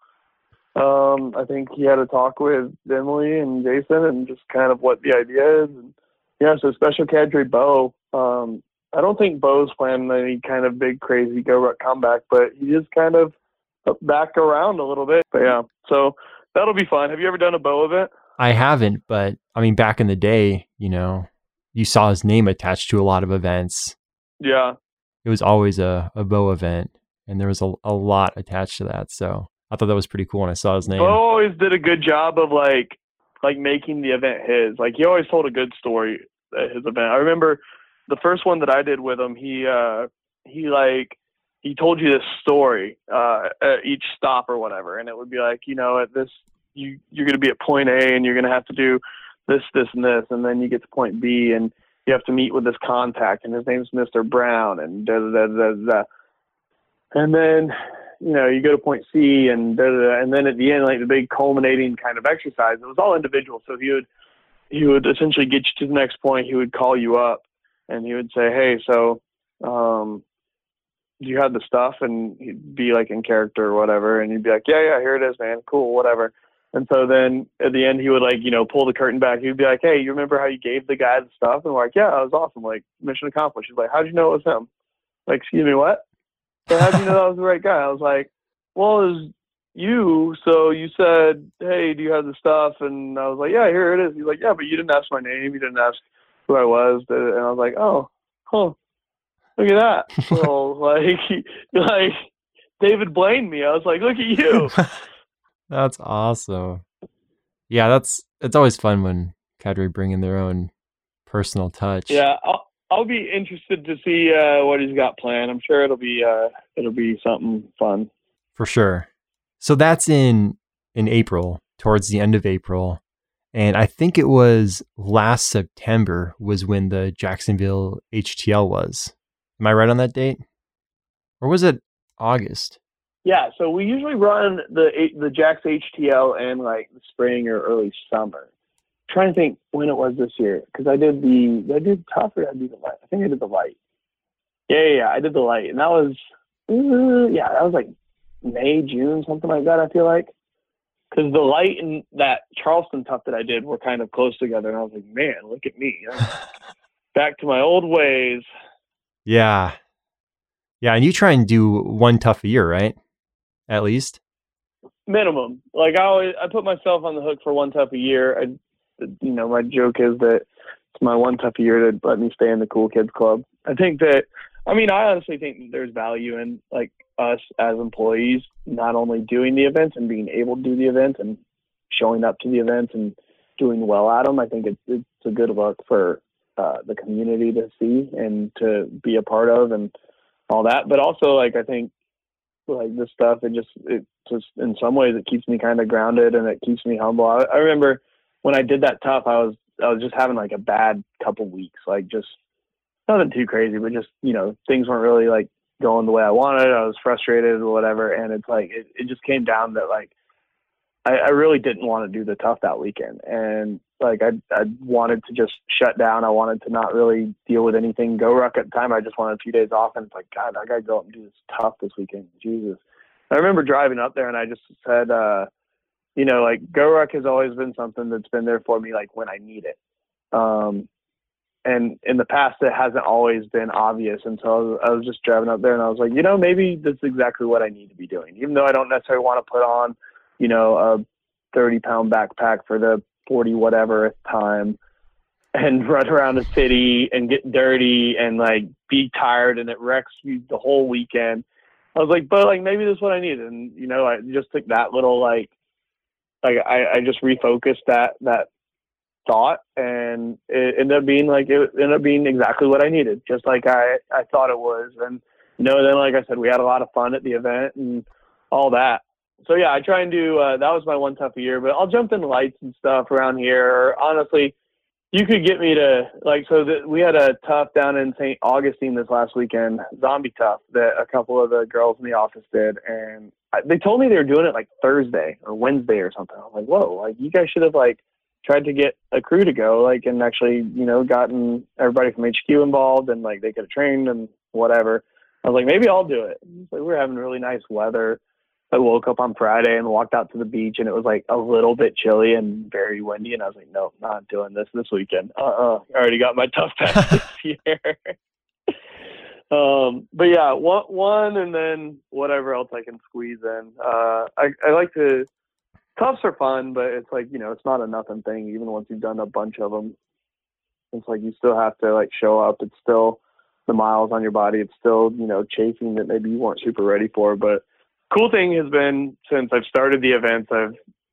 um, I think he had a talk with Emily and Jason and just kind of what the idea is. And, yeah, so Special Cadre Bo, um, I don't think Bo's planning any kind of big, crazy go comeback, but he is kind of back around a little bit. But yeah, so that'll be fun. Have you ever done a Bo event? I haven't, but I mean, back in the day, you know, you saw his name attached to a lot of events. Yeah. It was always a, a Bo event, and there was a, a lot attached to that. So I thought that was pretty cool when I saw his name. Bo always did a good job of like, like making the event his. Like, he always told a good story at his event. I remember the first one that I did with him, he, uh, he like, he told you this story, uh, at each stop or whatever. And it would be like, you know, at this, you, you're going to be at point A and you're going to have to do this, this, and this. And then you get to point B and you have to meet with this contact and his name's Mister Brown and da, da, da, da, da. And then, you know, you go to point C and da, da, da. And then at the end, like the big culminating kind of exercise, it was all individual. So he would, he would essentially get you to the next point. He would call you up and he would say, hey, so, um, do you have the stuff? And he'd be like in character or whatever. And you'd be like, yeah, yeah, here it is, man. Cool, whatever. And so then at the end, he would like, you know, pull the curtain back. He'd be like, hey, you remember how you gave the guy the stuff? And we're like, yeah, that was awesome. Like, mission accomplished. He's like, how'd you know it was him? Like, excuse me, what? So how'd you know that was the right guy? I was like, well, it was you. So you said, hey, do you have the stuff? And I was like, yeah, here it is. He's like, yeah, but you didn't ask my name. You didn't ask who I was. And I was like, oh, huh. Look at that. So, like, like David blamed me. I was like, look at you. That's awesome. Yeah, that's it's always fun when cadre bring in their own personal touch. Yeah, I'll I'll be interested to see uh, what he's got planned. I'm sure it'll be uh, it'll be something fun. For sure. So that's in in April, towards the end of April. And I think it was last September was when the Jacksonville H T L was. Am I right on that date? Or was it August? Yeah, so we usually run the the Jack's H T L in like the spring or early summer. I'm trying to think when it was this year because I did the did I did tough or did I do the light? I think I did the light. Yeah, yeah, yeah, I did the light, and that was uh, yeah, that was like May, June, something like that. I feel like because the light and that Charleston tough that I did were kind of close together, and I was like, man, look at me, I'm back to my old ways. Yeah. Yeah, and you try and do one tough a year, right? At least? minimum. Like I always, I put myself on the hook for one tough a year. I, you know, my joke is that it's my one tough a year to let me stay in the cool kids club. I think that, I mean, I honestly think that there's value in like us as employees, not only doing the events and being able to do the events and showing up to the events and doing well at them. I think it's, it's a good look for uh, the community to see and to be a part of and all that. But also, like, I think like this stuff, it just, it just, in some ways it keeps me kind of grounded and it keeps me humble. I, I remember when I did that tough, I was, I was just having like a bad couple weeks, like just nothing too crazy, but just, you know, things weren't really like going the way I wanted. I was frustrated or whatever. And it's like, it, it just came down that like, I, I really didn't want to do the tough that weekend. And like, I, I wanted to just shut down. I wanted to not really deal with anything. Go Ruck at the time, I just wanted a few days off. And it's like, God, I got to go up and do this tough this weekend. Jesus. I remember driving up there and I just said, uh, you know, like Go Ruck has always been something that's been there for me, like when I need it. Um, and in the past, it hasn't always been obvious. And so I was, I was just driving up there and I was like, you know, maybe that's exactly what I need to be doing, even though I don't necessarily want to put on, you know, a thirty pound backpack for the forty whatever time and run around the city and get dirty and like be tired and it wrecks you the whole weekend. I was like, but like, maybe this is what I need. And, you know, I just took that little, like, like I, I just refocused that, that thought and it ended up being like, it ended up being exactly what I needed. Just like I, I thought it was. And, you know, then, like I said, we had a lot of fun at the event and all that. So yeah, I try and do, uh, that was my one tough a year, but I'll jump in lights and stuff around here. Honestly, you could get me to like, so that we had a tough down in Saint Augustine this last weekend, zombie tough that a couple of the girls in the office did. And I, they told me they were doing it like Thursday or Wednesday or something. I was like, whoa, like you guys should have like tried to get a crew to go, like, and actually, you know, gotten everybody from H Q involved and like they could have trained and whatever. I was like, maybe I'll do it. Like, we were having really nice weather. I woke up on Friday and walked out to the beach and it was like a little bit chilly and very windy. And I was like, nope, not doing this this weekend. Uh-uh. I already got my tough pass this year. um, but yeah, one, one, and then whatever else I can squeeze in. Uh, I, I like to, toughs are fun, but it's like, you know, it's not a nothing thing. Even once you've done a bunch of them, it's like, you still have to like show up. It's still the miles on your body. It's still, you know, chasing that maybe you weren't super ready for, but cool thing has been since I've started the events, I've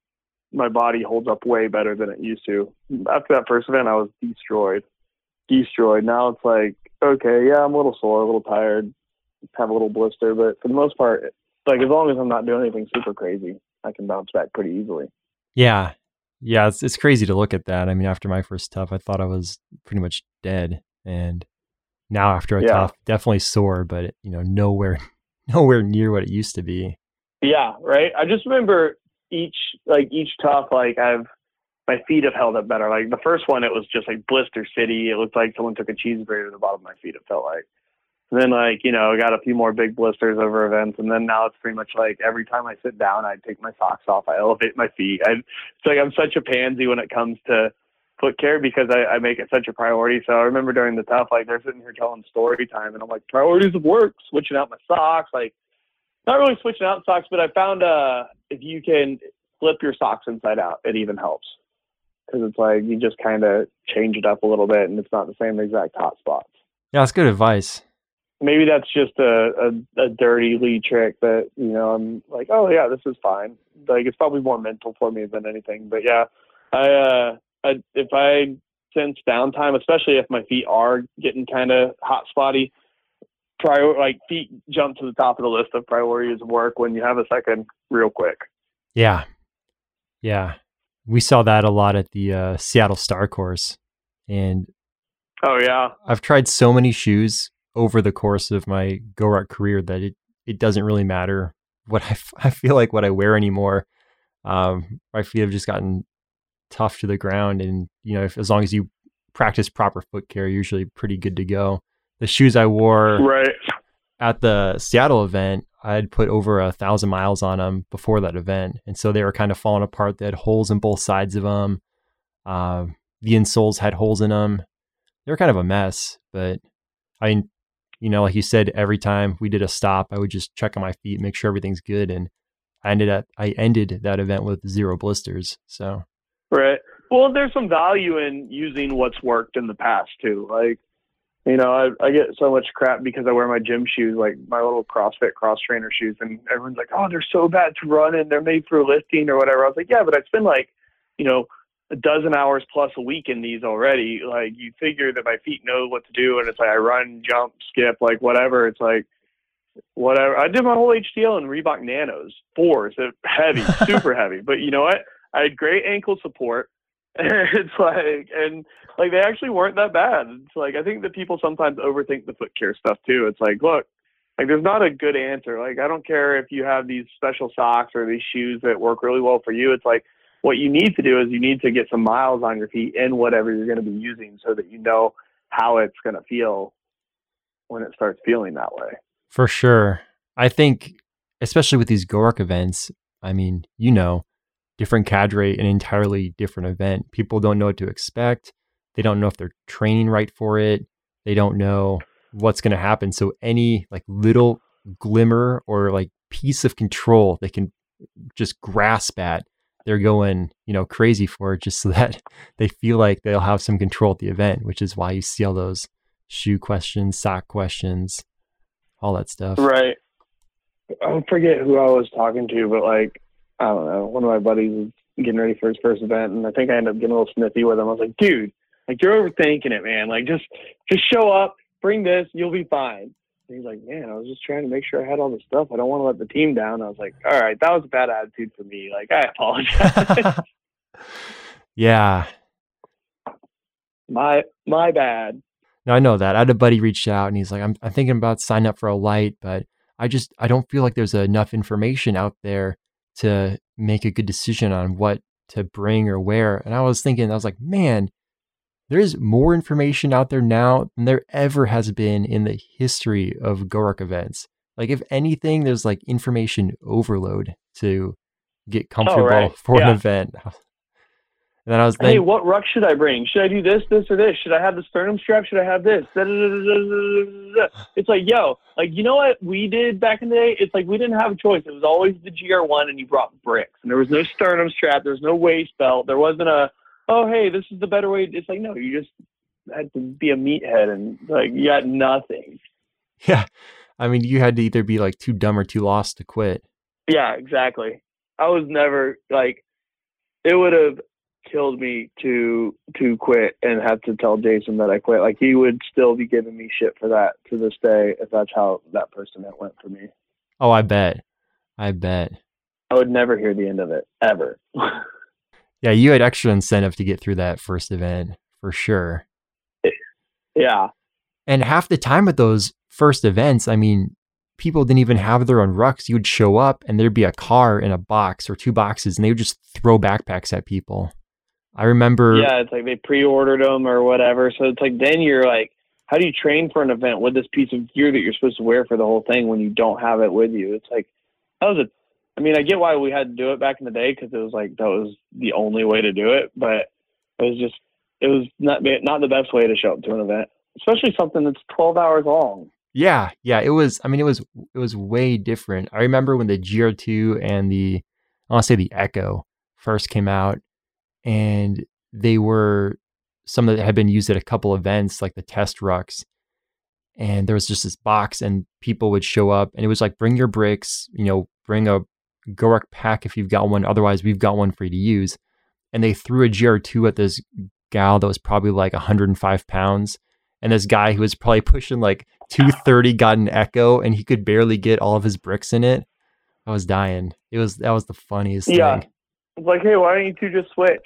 my body holds up way better than it used to. After that first event, I was destroyed, destroyed. Now it's like, okay, yeah, I'm a little sore, a little tired, have a little blister, but for the most part, like as long as I'm not doing anything super crazy, I can bounce back pretty easily. Yeah, yeah, it's it's crazy to look at that. I mean, after my first tough, I thought I was pretty much dead, and now after a yeah. tough, definitely sore, but you know, nowhere. Nowhere near what it used to be. Yeah, right. I just remember each like each tough, like I've my feet have held up better. Like the first one, it was just like blister city. It looked like someone took a cheese grater to the bottom of my feet. It felt like. And then like you know, I got a few more big blisters over events, and then now it's pretty much like every time I sit down, I take my socks off, I elevate my feet. I, it's like I'm such a pansy when it comes to foot care because I, I make it such a priority. So I remember during the tough, like they're sitting here telling story time and I'm like, priorities of work, switching out my socks, like not really switching out socks, but I found uh, if you can flip your socks inside out, it even helps. Cause it's like, you just kind of change it up a little bit and it's not the same exact hot spots. Yeah, that's good advice. Maybe that's just a, a, a dirty Lee trick that, you know, I'm like, oh yeah, this is fine. Like it's probably more mental for me than anything, but yeah, I, uh, I, if I sense downtime, especially if my feet are getting kind of hot spotty, prior like feet jump to the top of the list of priorities of work when you have a second real quick. Yeah. Yeah. We saw that a lot at the uh, Seattle Star Course. And oh yeah, I've tried so many shoes over the course of my Go Ruck career that it, it doesn't really matter what I, f- I feel like what I wear anymore. Um, my feet have just gotten tough to the ground, and you know, if, as long as you practice proper foot care, you're usually pretty good to go. The shoes I wore right at the Seattle event, I had put over a thousand miles on them before that event, and so they were kind of falling apart. They had holes in both sides of them. Uh, the insoles had holes in them. They were kind of a mess, but I mean, you know, like you said, every time we did a stop, I would just check on my feet, make sure everything's good, and I ended up, I ended that event with zero blisters. So. Right. Well, there's some value in using what's worked in the past too. Like, you know, I, I get so much crap because I wear my gym shoes, like my little CrossFit cross trainer shoes, and everyone's like, oh, they're so bad to run and they're made for lifting or whatever. I was like, yeah, but I spend like, you know, a dozen hours plus a week in these already. Like, you figure that my feet know what to do, and it's like I run, jump, skip, like whatever. It's like, whatever. I did my whole H T L in Reebok Nanos, fours, they're heavy, super heavy. But you know what? I had great ankle support. And it's like, and like, they actually weren't that bad. It's like, I think that people sometimes overthink the foot care stuff too. It's like, look, like there's not a good answer. Like, I don't care if you have these special socks or these shoes that work really well for you. It's like, what you need to do is you need to get some miles on your feet in whatever you're going to be using so that you know how it's going to feel when it starts feeling that way. For sure. I think, especially with these GORUCK events, I mean, you know, different cadre, an entirely different event. People don't know what to expect. They don't know if they're training right for it. They don't know what's going to happen. So any like little glimmer or like piece of control they can just grasp at, they're going, you know, crazy for it just so that they feel like they'll have some control at the event, which is why you see all those shoe questions, sock questions, all that stuff. Right. I forget who I was talking to, but like, I don't know, one of my buddies was getting ready for his first event, and I think I ended up getting a little snippy with him. I was like, dude, like, you're overthinking it, man. Like, just just show up, bring this, you'll be fine. And he's like, man, I was just trying to make sure I had all the stuff. I don't want to let the team down. I was like, all right, that was a bad attitude for me. Like, I apologize. Yeah. My my bad. No, I know that. I had a buddy reach out, and he's like, I'm, I'm thinking about signing up for a light, but I just, I don't feel like there's enough information out there to make a good decision on what to bring or wear. And I was thinking, I was like, man, there's more information out there now than there ever has been in the history of GORUCK events. Like, if anything, there's like information overload to get comfortable oh, right. for yeah. an event. And then I was hey, thinking, what ruck should I bring? Should I do this, this, or this? Should I have the sternum strap? Should I have this? It's like, yo, like, you know what we did back in the day? It's like we didn't have a choice. It was always the G R one, and you brought bricks. And there was no sternum strap. There was no waist belt. There wasn't a, oh, hey, this is the better way. It's like, no, you just had to be a meathead, and like you got nothing. Yeah. I mean, you had to either be like too dumb or too lost to quit. Yeah, exactly. I was never like, it would have killed me to to quit and have to tell Jason that I quit. Like, he would still be giving me shit for that to this day if that's how that person that went for me. Oh, I bet. I bet. I would never hear the end of it, ever. Yeah, you had extra incentive to get through that first event, for sure. Yeah. And half the time at those first events, I mean, people didn't even have their own rucks. You would show up and there'd be a car in a box or two boxes, and they would just throw backpacks at people. I remember. Yeah, it's like they pre-ordered them or whatever. So it's like, then you're like, how do you train for an event with this piece of gear that you're supposed to wear for the whole thing when you don't have it with you? It's like, that was a, I mean, I get why we had to do it back in the day, because it was like, that was the only way to do it. But it was just, it was not, not the best way to show up to an event, especially something that's twelve hours long. Yeah. Yeah. It was, I mean, it was, it was way different. I remember when the G R two and the, I want to say the Echo first came out, and they were some that had been used at a couple events, like the test rucks. And there was just this box, and people would show up, and it was like, bring your bricks, you know, bring a GORUCK pack if you've got one. Otherwise, we've got one for you to use. And they threw a G R two at this gal that was probably like one hundred five pounds. And this guy who was probably pushing like two thirty got an Echo, and he could barely get all of his bricks in it. I was dying. It was, that was the funniest yeah. thing. It's like, hey, why don't you two just switch?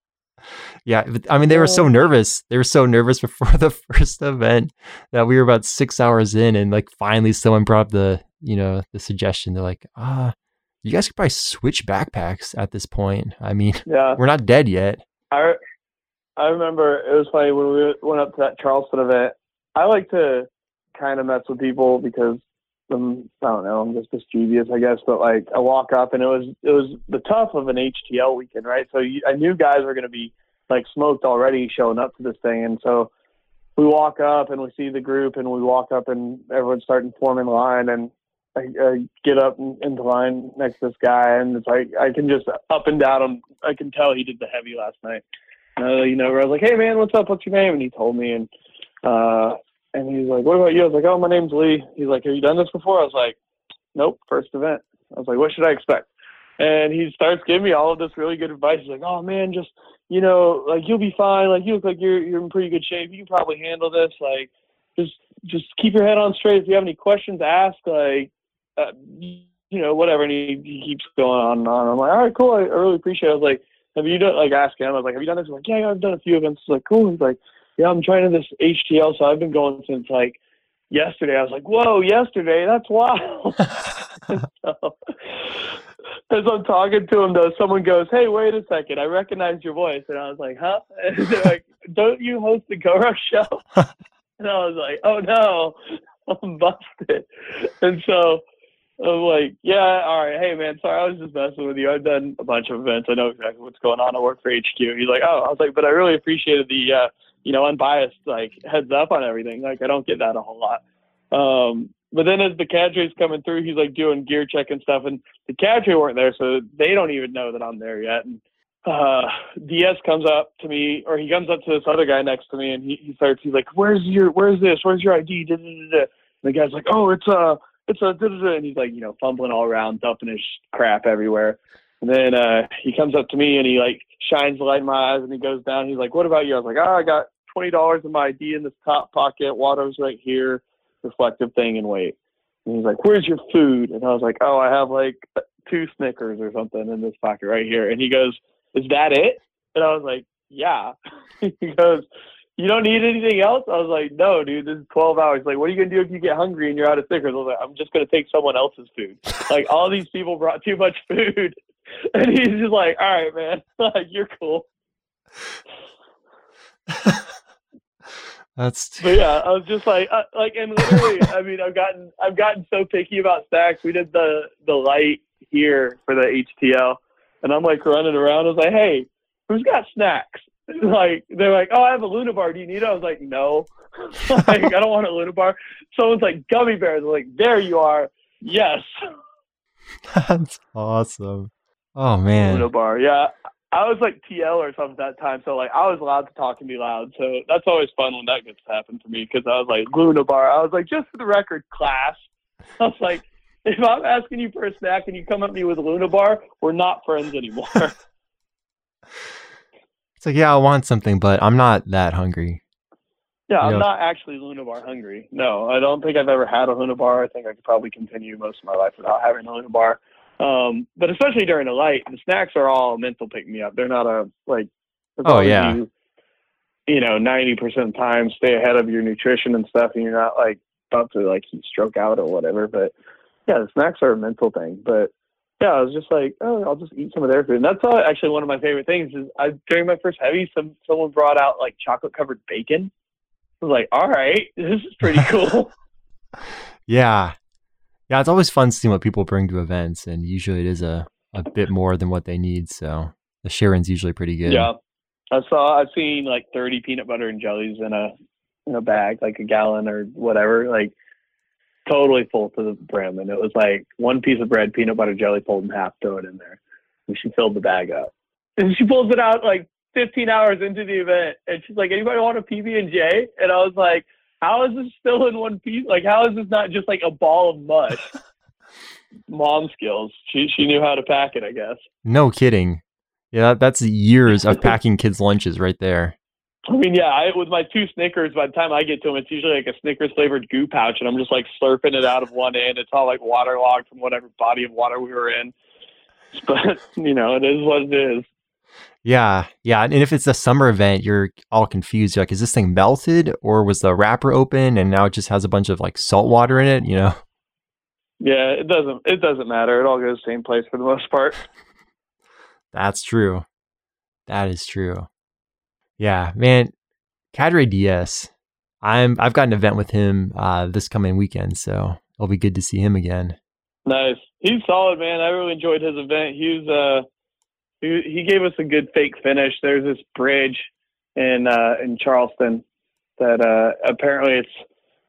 Yeah. I mean, they were so nervous. They were so nervous before the first event that we were about six hours in, and like finally someone brought up the, you know, the suggestion. They're like, ah, you guys could probably switch backpacks at this point. I mean, yeah. we're not dead yet. I, I remember it was funny when we went up to that Charleston event. I like to kind of mess with people because I'm, I don't know, I'm just mischievous, I guess. But like, I walk up, and it was it was the tough of an H T L weekend, right? So you, I knew guys were going to be like smoked already showing up to this thing, and so we walk up and we see the group, and we walk up, and everyone's starting forming line, and I, I get up into line next to this guy, and it's like I can just up and down him. I can tell he did the heavy last night. Uh, you know, where I was like, "Hey man, what's up? What's your name?" And he told me, and uh, and he's like, "What about you?" I was like, "Oh, my name's Lee." He's like, "Have you done this before?" I was like, "Nope, first event." I was like, "What should I expect?" And he starts giving me all of this really good advice. He's like, "Oh man, just you know, like you'll be fine. Like you look like you're you're in pretty good shape. You can probably handle this. Like just just keep your head on straight. If you have any questions, ask. Like uh, you know, whatever." And he, he keeps going on and on. I'm like, "All right, cool. I, I really appreciate it." I was like, "Have you done?" Like asking him, I was like, "Have you done this?" He's like, "Yeah, yeah, I've done a few events." He's like, "Cool." He's like, "Yeah, I'm training this H T L, so I've been going since like yesterday." I was like, "Whoa, yesterday? That's wild." so, as I'm talking to him, though, someone goes, "Hey, wait a second, I recognize your voice." And I was like, "Huh?" And they're like, "Don't you host the Go Rush show?" And I was like, "Oh no, I'm busted." And so I'm like, "Yeah, all right, hey man, sorry, I was just messing with you. I've done a bunch of events. I know exactly what's going on. I work for H Q." He's like, "Oh," I was like, "But I really appreciated the, uh, you know, unbiased like heads up on everything. Like I don't get that a whole lot." Um, but then as the cadre's coming through, he's like doing gear check and stuff, and the cadre weren't there, so they don't even know that I'm there yet. And uh, D S comes up to me, or he comes up to this other guy next to me, and he, he starts, he's like, "Where's your, where's this? Where's your I D?" Da, da, da, da. And the guy's like, "Oh, it's a, it's a," da, da, da. And he's like, you know, fumbling all around, dumping his crap everywhere. And then uh, he comes up to me and he like shines the light in my eyes and he goes down. He's like, "What about you?" I was like, "Oh, I got twenty dollars in my I D in this top pocket. Water's right here. Reflective thing and weight." And he's like, "Where's your food?" And I was like, "Oh, I have like two Snickers or something in this pocket right here." And he goes, "Is that it?" And I was like, "Yeah." He goes, "You don't need anything else?" I was like, "No, dude, this is twelve hours. Like, what are you going to do if you get hungry and you're out of Snickers?" I was like, "I'm just going to take someone else's food." Like, all these people brought too much food. And he's just like, "All right, man, like, you're cool." That's But yeah, I was just like, uh, like, and literally, I mean, I've gotten, I've gotten so picky about snacks. We did the the light here for the H T L, and I'm like running around. I was like, "Hey, who's got snacks?" Like they're like, "Oh, I have a Luna bar. Do you need it?" I was like, "No." Like, I don't want a Luna bar. Someone's like, "Gummy bears." I'm like, "There you are." Yes. That's awesome. Oh man. Luna bar. Yeah. I was like T L or something at that time, so like I was allowed to talk and be loud. So that's always fun when that gets to happen for me because I was like, "Luna bar." I was like, "Just for the record, class." I was like, "If I'm asking you for a snack and you come at me with a Luna bar, we're not friends anymore." It's like, yeah, I want something, but I'm not that hungry. Yeah, You I'm know, not actually Luna bar hungry. No, I don't think I've ever had a Luna bar. I think I could probably continue most of my life without having a Luna bar. Um, but especially during the light, the snacks are all mental pick me up. They're not a like. As Oh long yeah. as you, you know, ninety percent of the time stay ahead of your nutrition and stuff, and you're not like about to like heat stroke out or whatever. But yeah, the snacks are a mental thing. But yeah, I was just like, oh, I'll just eat some of their food. And that's all, actually one of my favorite things is I during my first heavy, some someone brought out like chocolate covered bacon. I was like, all right, this is pretty cool. Yeah. Yeah, it's always fun seeing what people bring to events, and usually it is a, a bit more than what they need, so the sharing's usually pretty good. Yeah. I saw I've seen like thirty peanut butter and jellies in a in a bag, like a gallon or whatever, like totally full to the brim. And it was like one piece of bread, peanut butter jelly pulled in half, throw it in there. And she filled the bag up. And she pulls it out like fifteen hours into the event, and she's like, "Anybody want a P B and J?" And I was like, "How is this still in one piece? Like, how is this not just like a ball of mush?" Mom skills. She she knew how to pack it, I guess. No kidding. Yeah, that's years of packing kids' lunches right there. I mean, yeah, I, with my two Snickers, by the time I get to them, it's usually like a Snickers flavored goo pouch, and I'm just like slurping it out of one end. It's all like waterlogged from whatever body of water we were in. But, you know, it is what it is. Yeah, yeah. And if it's a summer event, you're all confused. You're like, is this thing melted, or was the wrapper open and now it just has a bunch of like salt water in it, you know? Yeah, it doesn't it doesn't matter. It all goes the same place for the most part. That's true. That is true. Yeah, man. Cadre D S. I'm I've got an event with him uh, this coming weekend, so it'll be good to see him again. Nice. He's solid, man. I really enjoyed his event. He was uh he he gave us a good fake finish. There's this bridge in uh in Charleston that uh apparently it's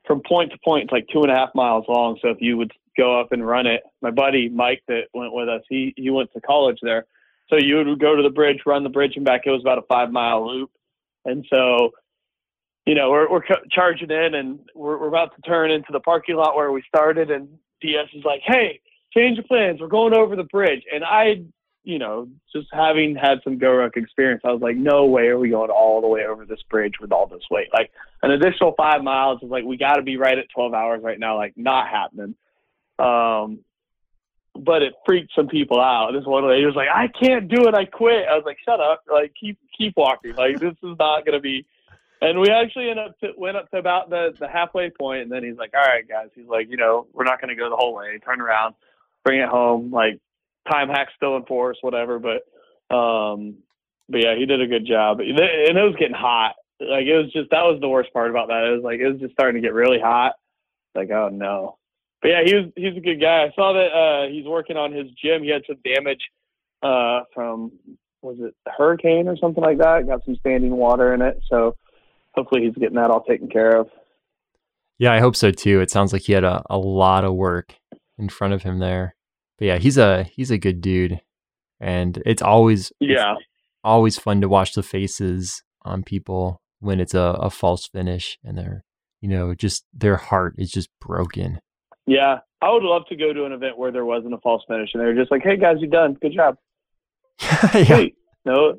from point to point, it's like two and a half miles long. So if you would go up and run it, my buddy Mike that went with us, he he went to college there. So you would go to the bridge, run the bridge and back. It was about a five mile loop. And so, you know, we're we're charging in and we're we're about to turn into the parking lot where we started. And D S is like, "Hey, change of plans. We're going over the bridge." And I, you know, just having had some GoRuck experience, I was like, no way are we going all the way over this bridge with all this weight. Like an additional five miles is like, we got to be right at twelve hours right now. Like not happening. Um, but it freaked some people out. This one lady was like, "I can't do it. I quit." I was like, "Shut up. Like keep, keep walking. Like this is not going to be." And we actually ended up to, went up to about the, the halfway point. And then he's like, "All right, guys." He's like, "You know, we're not going to go the whole way. Turn around, bring it home. Like time hack still in force, whatever." But, um, but yeah, he did a good job. And it was getting hot. Like it was just, that was the worst part about that. It was like, it was just starting to get really hot. Like, oh no. But yeah, he was, he's a good guy. I saw that, uh, he's working on his gym. He had some damage, uh, from, was it a hurricane or something like that? Got some standing water in it. So hopefully he's getting that all taken care of. Yeah, I hope so too. It sounds like he had a, a lot of work in front of him there. But yeah, he's a he's a good dude. And it's always yeah it's always fun to watch the faces on people when it's a, a false finish and they're, you know, just their heart is just broken. Yeah. I would love to go to an event where there wasn't a false finish and they were just like, "Hey guys, you're done. Good job." Yeah. Hey, no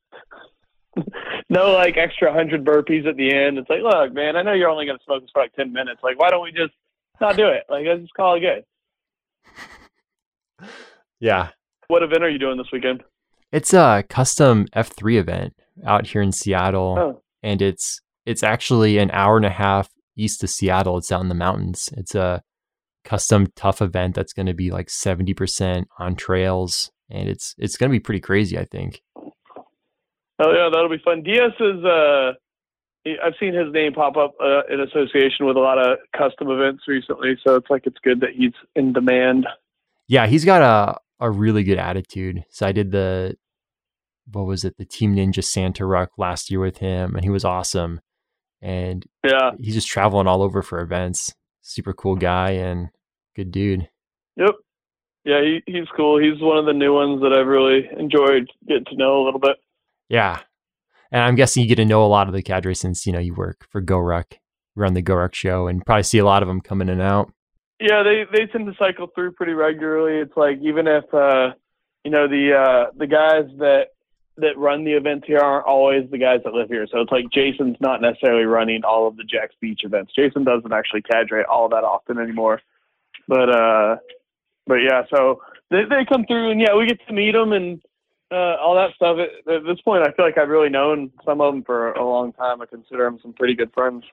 no like extra hundred burpees at the end. It's like, "Look, man, I know you're only going to smoke this for like ten minutes. Like, why don't we just not do it? Like, let's just call it good." Yeah. What event are you doing this weekend? It's a custom F three event out here in Seattle. Oh. And it's it's actually an hour and a half east of Seattle. It's out in the mountains. It's a custom tough event that's going to be like seventy percent on trails. And it's it's going to be pretty crazy, I think. Oh, yeah, that'll be fun. Diaz is, uh, I've seen his name pop up uh, in association with a lot of custom events recently. So it's like it's good that he's in demand. Yeah, he's got a, a really good attitude. So I did the, what was it, the Team Ninja Santa Ruck last year with him, and he was awesome. And yeah, he's just traveling all over for events. Super cool guy and good dude. Yep. Yeah, he, he's cool. He's one of the new ones that I've really enjoyed getting to know a little bit. Yeah. And I'm guessing you get to know a lot of the cadre since, you know, you work for GoRuck, run the GoRuck show, and probably see a lot of them come in and out. Yeah, they, they tend to cycle through pretty regularly. It's like, even if, uh, you know, the uh, the guys that that run the events here aren't always the guys that live here. So it's like Jason's not necessarily running all of the Jack's Beach events. Jason doesn't actually cadre all that often anymore. But, uh, but yeah, so they, they come through, and yeah, we get to meet them and uh, all that stuff. At, at this point, I feel like I've really known some of them for a long time. I consider them some pretty good friends.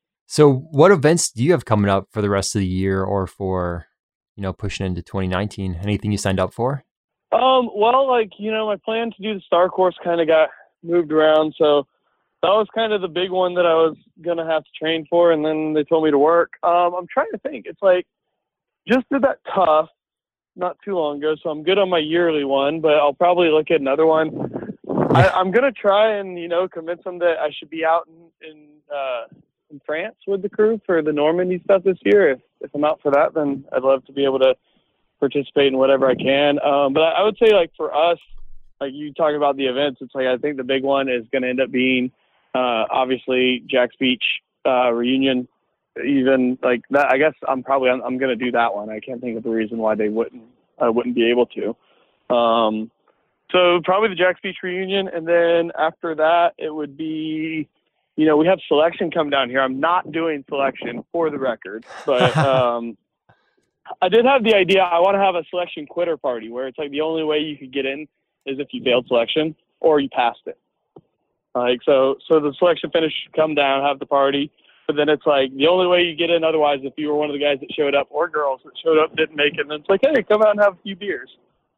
So what events do you have coming up for the rest of the year or for, you know, pushing into twenty nineteen? Anything you signed up for? Um, well, like, you know, my plan to do the Star Course kind of got moved around. So that was kind of the big one that I was going to have to train for. And then they told me to work. Um, I'm trying to think. It's like, just did that tough not too long ago. So I'm good on my yearly one, but I'll probably look at another one. I, I'm going to try and, you know, convince them that I should be out in, in, uh, in France with the crew for the Normandy stuff this year. If, if I'm out for that, then I'd love to be able to participate in whatever I can. Um, but I, I would say, like, for us, like you talk about the events, it's like, I think the big one is going to end up being, uh, obviously Jack's Beach, uh, reunion. Even like that, I guess I'm probably, I'm, I'm going to do that one. I can't think of the reason why they wouldn't, I wouldn't be able to. Um, so probably the Jack's Beach reunion. And then after that, it would be, you know, we have selection come down here. I'm not doing selection for the record, but um, I did have the idea. I want to have a selection quitter party where it's like the only way you could get in is if you failed selection or you passed it. Like, so, so the selection finish, come down, have the party, but then it's like the only way you get in. Otherwise, if you were one of the guys that showed up or girls that showed up, didn't make it, and it's like, hey, come out and have a few beers.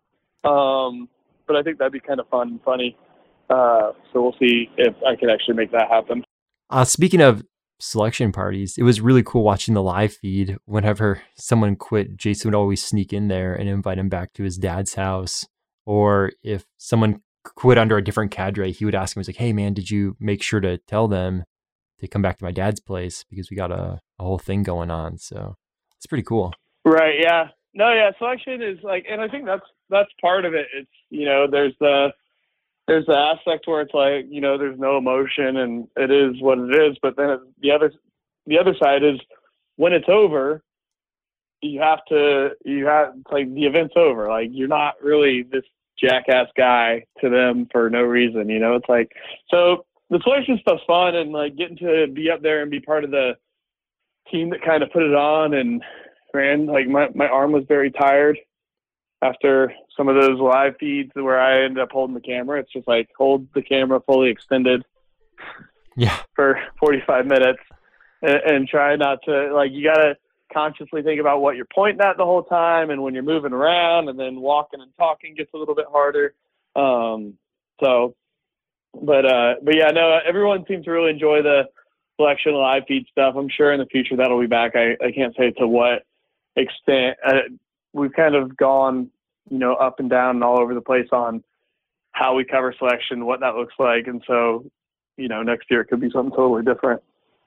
Um, but I think that'd be kind of fun and funny. Uh, so we'll see if I can actually make that happen. Uh, speaking of selection parties, it was really cool watching the live feed. Whenever someone quit, Jason would always sneak in there and invite him back to his dad's house. Or if someone quit under a different cadre, he would ask him, he's like, hey man, did you make sure to tell them to come back to my dad's place because we got a, a whole thing going on. So it's pretty cool. Right. Yeah. No, yeah. Selection is like, and I think that's, that's part of it. It's, you know, there's the, there's the aspect where it's like, you know, there's no emotion and it is what it is. But then the other, the other side is when it's over, you have to, you have, it's like the event's over. Like you're not really this jackass guy to them for no reason, you know. It's like, so the selection stuff's fun, and like getting to be up there and be part of the team that kind of put it on and ran. Like my, my arm was very tired after some of those live feeds where I ended up holding the camera. It's just like hold the camera fully extended yeah for forty-five minutes and, and try not to, like, you got to consciously think about what you're pointing at the whole time, and when you're moving around, and then walking and talking gets a little bit harder. Um, so, but, uh, but yeah, no, everyone seems to really enjoy the selection live feed stuff. I'm sure in the future that'll be back. I, I can't say to what extent. Uh, we've kind of gone, you know, up and down and all over the place on how we cover selection, what that looks like. And so, you know, next year it could be something totally different.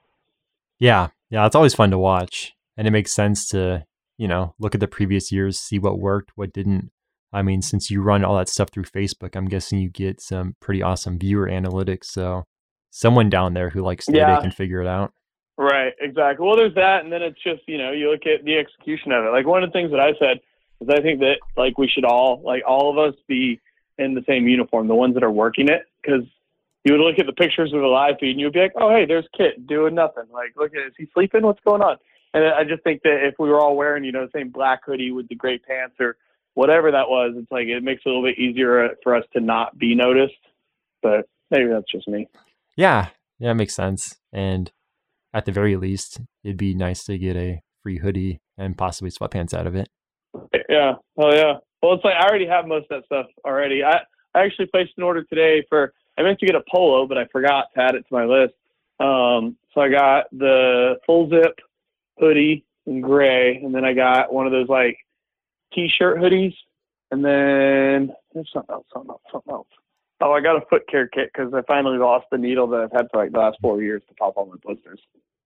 Yeah. Yeah. It's always fun to watch. And it makes sense to, you know, look at the previous years, see what worked, what didn't. I mean, since you run all that stuff through Facebook, I'm guessing you get some pretty awesome viewer analytics. So someone down there who likes data yeah. can figure it out. Right, exactly. Well, there's that, and then it's just, you know, you look at the execution of it. Like one of the things that I said is I think that like we should all, like all of us be in the same uniform, the ones that are working it, because you would look at the pictures of the live feed and you'd be like, oh, hey, there's Kit doing nothing. Like, look at, is he sleeping? What's going on? And I just think that if we were all wearing, you know, the same black hoodie with the gray pants or whatever that was, it's like it makes it a little bit easier for us to not be noticed. But maybe that's just me. Yeah, yeah, it makes sense. And at the very least, it'd be nice to get a free hoodie and possibly sweatpants out of it. Yeah. Oh, yeah. Well, it's like I already have most of that stuff already. I, I actually placed an order today for, I meant to get a polo, but I forgot to add it to my list. Um, so I got the full zip hoodie in gray, and then I got one of those like t-shirt hoodies, and then there's something else, something else, something else. Oh, I got a foot care kit because I finally lost the needle that I've had for like the last four years to pop all my blisters.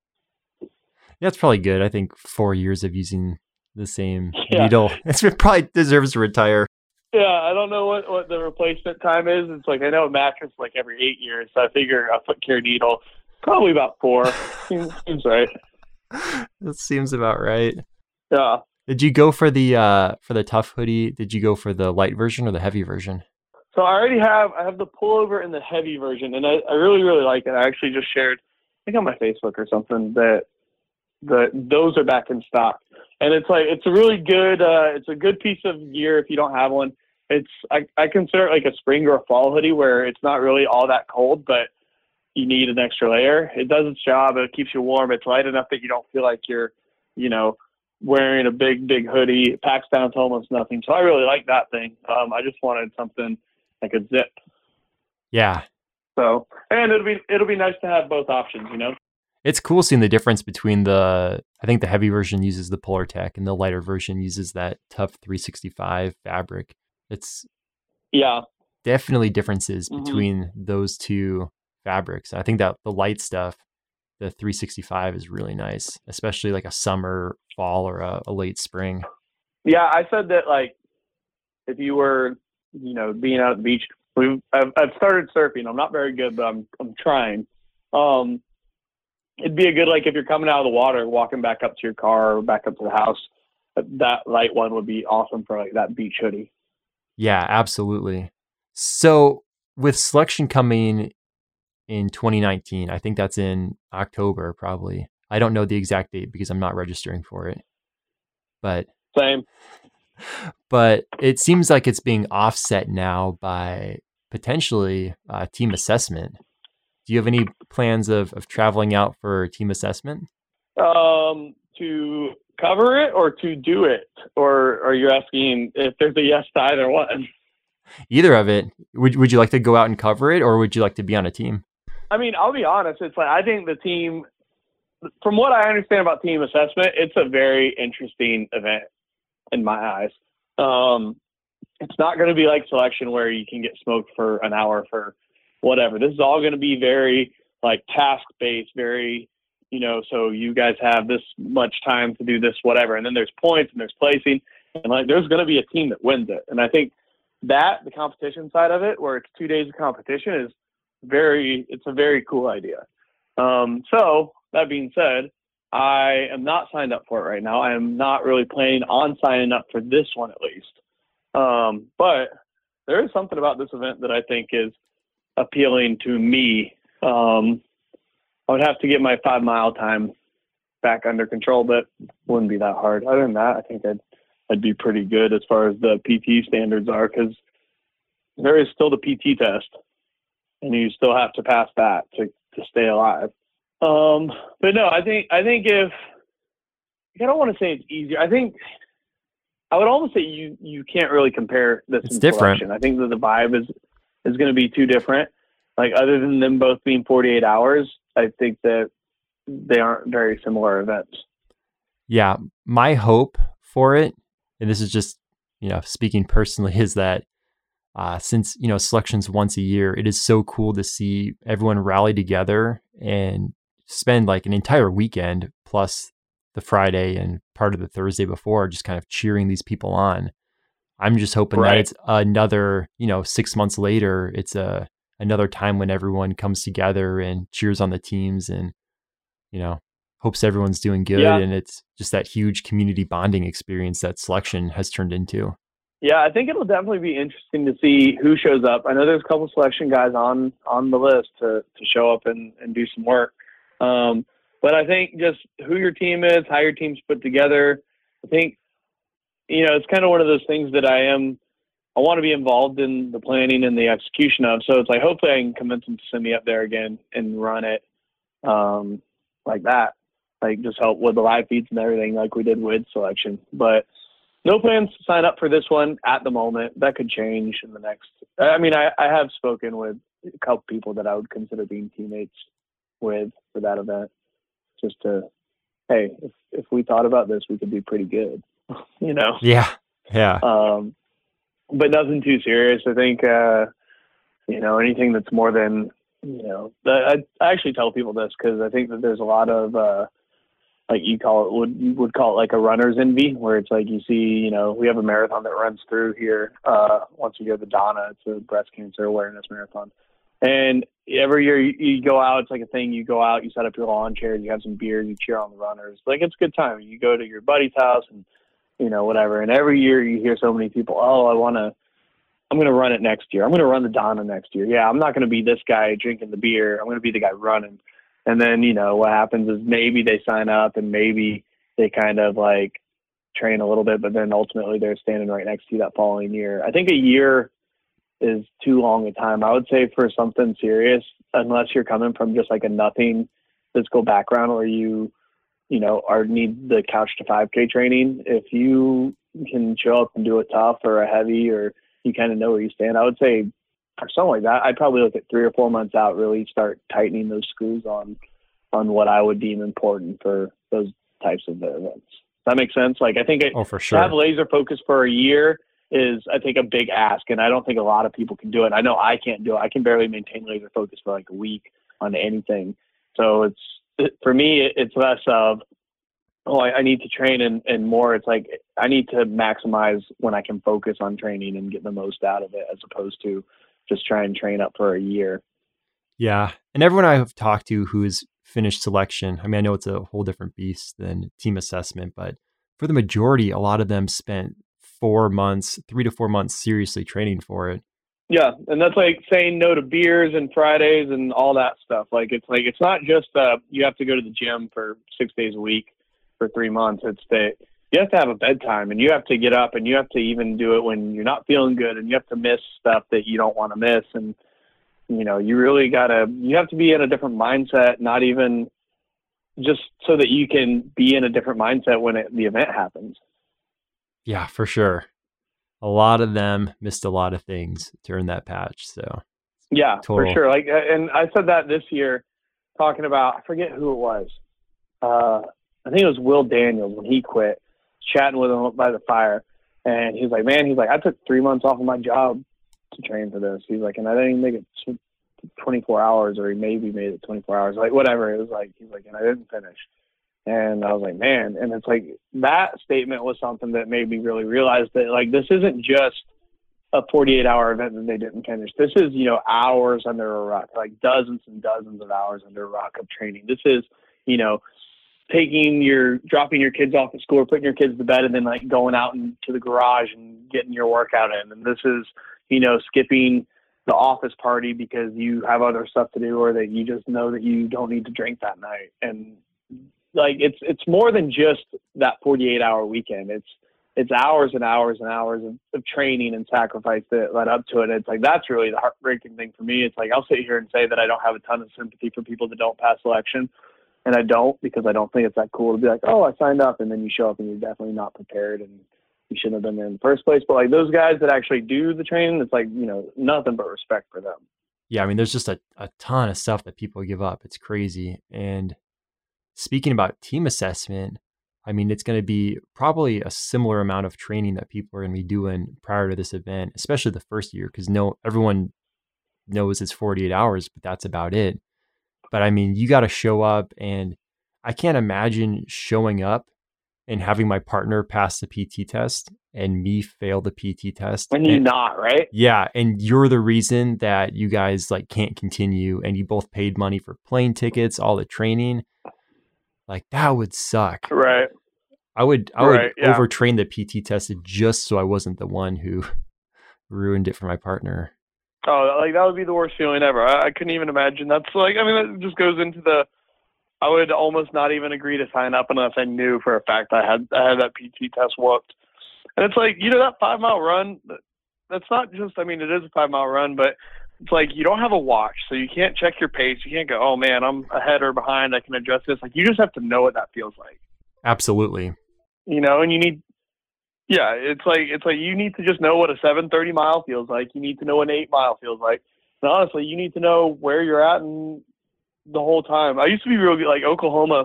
Yeah, it's probably good. I think four years of using the same yeah. needle, it's, it probably deserves to retire. Yeah, I don't know what, what the replacement time is. It's like, I know a mattress like every eight years, so I figure a foot care needle, probably about four. seems, seems right. That seems about right. Yeah. Did you go for the uh, for the tough hoodie? Did you go for the light version or the heavy version? So I already have, I have the pullover in the heavy version, and I, I really, really like it. I actually just shared, I think on my Facebook or something, that the those are back in stock. And it's like, it's a really good, uh, it's a good piece of gear if you don't have one. It's, I, I consider it like a spring or a fall hoodie where it's not really all that cold, but you need an extra layer. It does its job. It keeps you warm. It's light enough that you don't feel like you're, you know, wearing a big, big hoodie. It packs down to almost nothing. So I really like that thing. Um, I just wanted something like a zip. Yeah. So, and it'll be, it'll be nice to have both options, you know? It's cool seeing the difference between the, I think the heavy version uses the Polartec and the lighter version uses that tough three sixty-five fabric. It's yeah, definitely differences mm-hmm. between those two fabrics. I think that the light stuff, the three sixty-five is really nice, especially like a summer, fall, or a, a late spring. Yeah. I said that like, if you were, you know, being out at the beach, we've, I've, I've started surfing. I'm not very good, but I'm, I'm trying. Um, it'd be a good, like if you're coming out of the water, walking back up to your car or back up to the house, that light one would be awesome for like that beach hoodie. Yeah, absolutely. So with selection coming in twenty nineteen, I think that's in October, probably. I don't know the exact date because I'm not registering for it, but same. But it seems like it's being offset now by potentially uh, team assessment. Do you have any plans of, of traveling out for team assessment? Um, to cover it or to do it? Or are you asking if there's a yes to either one? Either of it. Would Would you like to go out and cover it, or would you like to be on a team? I mean, I'll be honest. It's like I think the team, from what I understand about team assessment, it's a very interesting event in my eyes. Um, it's not going to be like selection where you can get smoked for an hour for whatever. This is all going to be very like task based, very you know, so you guys have this much time to do this, whatever. And then there's points and there's placing, and like there's going to be a team that wins it. And I think that the competition side of it, where it's two days of competition, is very, it's a very cool idea. Um, so that being said, I am not signed up for it right now. I am not really planning on signing up for this one at least. Um, but there is something about this event that I think is appealing to me. Um, I would have to get my five mile time back under control, but it wouldn't be that hard. Other than that, I think I'd, I'd be pretty good as far as the P T standards are, because there is still the P T test and you still have to pass that to, to stay alive. Um, but no, I think, I think if, I don't want to say it's easier. I think I would almost say you, you can't really compare this. It's different. Selection. I think that the vibe is, is going to be too different. Like other than them both being forty-eight hours, I think that they aren't very similar events. Yeah. My hope for it, and this is just, you know, speaking personally, is that uh, since, you know, selections once a year, it is so cool to see everyone rally together and spend like an entire weekend plus the Friday and part of the Thursday before just kind of cheering these people on. I'm just hoping Right. that it's another, you know, six months later, it's a another time when everyone comes together and cheers on the teams and, you know, hopes everyone's doing good. Yeah. And it's just that huge community bonding experience that selection has turned into. Yeah, I think it'll definitely be interesting to see who shows up. I know there's a couple selection guys on, on the list to, to show up and, and do some work. Um, but I think just who your team is, how your team's put together. I think, you know, it's kind of one of those things that I am, I want to be involved in the planning and the execution of. So it's like, hopefully I can convince them to send me up there again and run it um, like that. Like just help with the live feeds and everything like we did with selection. But no plans to sign up for this one at the moment. That could change in the next. I mean, I, I have spoken with a couple people that I would consider being teammates with for that event. Just to, hey, if if we thought about this, we could be pretty good, you know? Yeah. Yeah. Um, but nothing too serious. I think, uh, you know, anything that's more than, you know, I, I actually tell people this because I think that there's a lot of, uh, like you call it, would you would call it like a runner's envy, where it's like you see, you know, we have a marathon that runs through here uh, once a year, the Donna. It's a breast cancer awareness marathon. And every year you, you go out, it's like a thing. You go out, you set up your lawn chairs, you have some beer, you cheer on the runners. Like it's a good time. You go to your buddy's house and, you know, whatever. And every year you hear so many people, oh, I want to, I'm going to run it next year. I'm going to run the Donna next year. Yeah, I'm not going to be this guy drinking the beer. I'm going to be the guy running. And then, you know, what happens is maybe they sign up and maybe they kind of like train a little bit, but then ultimately they're standing right next to you that following year. I think a year is too long a time. I would say for something serious, unless you're coming from just like a nothing physical background where you, you know, are need the couch to five K training, if you can show up and do a tough or a heavy, or you kind of know where you stand, I would say for something like that, I'd probably look at three or four months out, really start tightening those screws on, on what I would deem important for those types of events. Does that make sense? Like, I think it, Oh, for sure. to have laser focus for a year is, I think, a big ask. And I don't think a lot of people can do it. I know I can't do it. I can barely maintain laser focus for like a week on anything. So it's, it, for me, it's less of, oh, I, I need to train, and, and more, it's like, I need to maximize when I can focus on training and get the most out of it, as opposed to just try and train up for a year. Yeah. And everyone I have talked to who's finished selection, I mean, I know it's a whole different beast than team assessment, but for the majority, a lot of them spent four months, three to four months seriously training for it. Yeah. And that's like saying no to beers and Fridays and all that stuff. Like, it's like, it's not just, uh, you have to go to the gym for six days a week for three months. It's that you have to have a bedtime, and you have to get up, and you have to even do it when you're not feeling good, and you have to miss stuff that you don't want to miss. And, you know, you really gotta, you have to be in a different mindset, not even just so that you can be in a different mindset when it, the event happens. Yeah, for sure. A lot of them missed a lot of things during that patch. So yeah, total. for sure. Like, and I said that this year, talking about, I forget who it was. Uh, I think it was Will Daniels when he quit, chatting with him by the fire. And he's like, man, he's like, I took three months off of my job to train for this. He's like, and I didn't even make it twenty-four hours, or he maybe made it twenty-four hours, like whatever. It was like, he's like, and I didn't finish. And I was like, man. And it's like, that statement was something that made me really realize that, like, this isn't just a forty-eight hour event that they didn't finish. This is, you know, hours under a rock, like dozens and dozens of hours under a rock of training. This is, you know, taking your, dropping your kids off at school or putting your kids to bed and then like going out into the garage and getting your workout in. And this is, you know, skipping the office party because you have other stuff to do, or that you just know that you don't need to drink that night. And like, it's, it's more than just that forty-eight hour weekend. It's, it's hours and hours and hours of, of training and sacrifice that led up to it. It's like, that's really the heartbreaking thing for me. It's like, I'll sit here and say that I don't have a ton of sympathy for people that don't pass selection. And I don't, because I don't think it's that cool to be like, oh, I signed up, and then you show up and you're definitely not prepared and you shouldn't have been there in the first place. But like those guys that actually do the training, it's like, you know, nothing but respect for them. Yeah. I mean, there's just a, a ton of stuff that people give up. It's crazy. And speaking about team assessment, I mean, it's going to be probably a similar amount of training that people are going to be doing prior to this event, especially the first year, because no, everyone knows it's forty-eight hours, but that's about it. But I mean, you got to show up, and I can't imagine showing up and having my partner pass the P T test and me fail the P T test. And you not, right? Yeah. And you're the reason that you guys like can't continue, and you both paid money for plane tickets, all the training. Like, that would suck. Right. I would, I right, would yeah. overtrain the P T test just so I wasn't the one who ruined it for my partner. Oh, like that would be the worst feeling ever. I, I couldn't even imagine. That's like, I mean, that just goes into the, I would almost not even agree to sign up unless I knew for a fact I had, I had that P T test whooped. And it's like, you know, that five mile run, that's not just, I mean, it is a five mile run, but it's like, you don't have a watch, so you can't check your pace. You can't go, oh man, I'm ahead or behind, I can adjust this. Like, you just have to know what that feels like. Absolutely. You know, and you need, yeah, it's like, it's like you need to just know what a seven thirty mile feels like. You need to know what an eight mile feels like. And honestly, you need to know where you're at and the whole time. I used to be real good, like Oklahoma,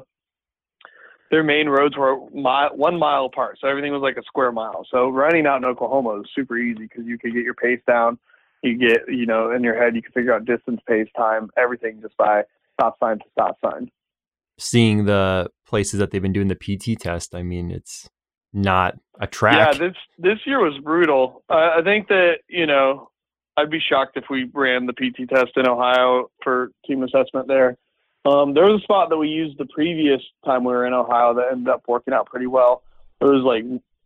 their main roads were mile, one mile apart. So everything was like a square mile. So running out in Oklahoma was super easy because you could get your pace down. You get, you know, in your head, you can figure out distance, pace, time, everything just by stop sign to stop sign. Seeing the places that they've been doing the P T test, I mean, it's not a track. Yeah, this this year was brutal. Uh, I think that, you know, I'd be shocked if we ran the P T test in Ohio for team assessment there. Um, there was a spot that we used the previous time we were in Ohio that ended up working out pretty well. It was like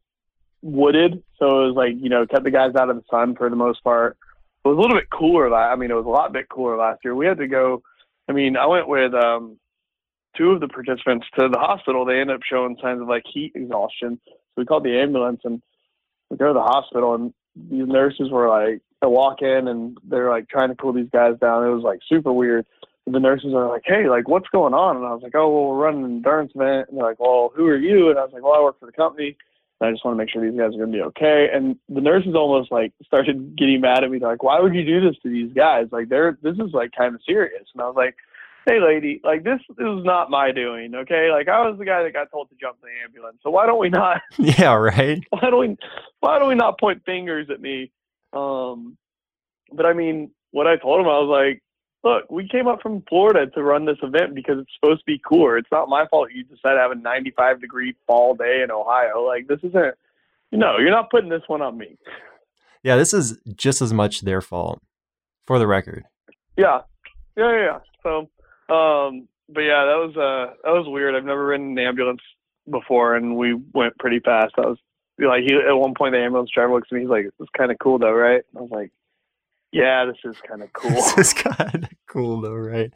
wooded, so it was like, you know, kept the guys out of the sun for the most part. It was a little bit cooler. I mean, it was a lot bit cooler last year. We had to go, I mean, I went with um, two of the participants to the hospital. They ended up showing signs of like heat exhaustion. So we called the ambulance and we go to the hospital, and these nurses were like, I walk in and they're like trying to cool these guys down. It was like super weird. And the nurses are like, hey, like what's going on? And I was like, oh, well, we're running an endurance event. And they're like, well, who are you? And I was like, well, I work for the company. And I just want to make sure these guys are going to be okay. And the nurses almost like started getting mad at me. They're like, why would you do this to these guys? Like they're, this is like kind of serious. And I was like, hey lady, like this, this is not my doing. Okay. Like I was the guy that got told to jump in the ambulance. So why don't we not, yeah, right. why don't we, why don't we not point fingers at me? Um, but I mean, what I told him, I was like, look, we came up from Florida to run this event because it's supposed to be cooler. It's not my fault you decided to have a ninety-five degree fall day in Ohio. Like this isn't, you know, you're not putting this one on me. Yeah, this is just as much their fault, for the record. Yeah, yeah, yeah. yeah. So, um, but yeah, that was uh, that was weird. I've never ridden an ambulance before, and we went pretty fast. I was like, he at one point the ambulance driver looks at me, he's like, "It's kind of cool though, right?" I was like, yeah, this is kind of cool. This is kind of cool though, right?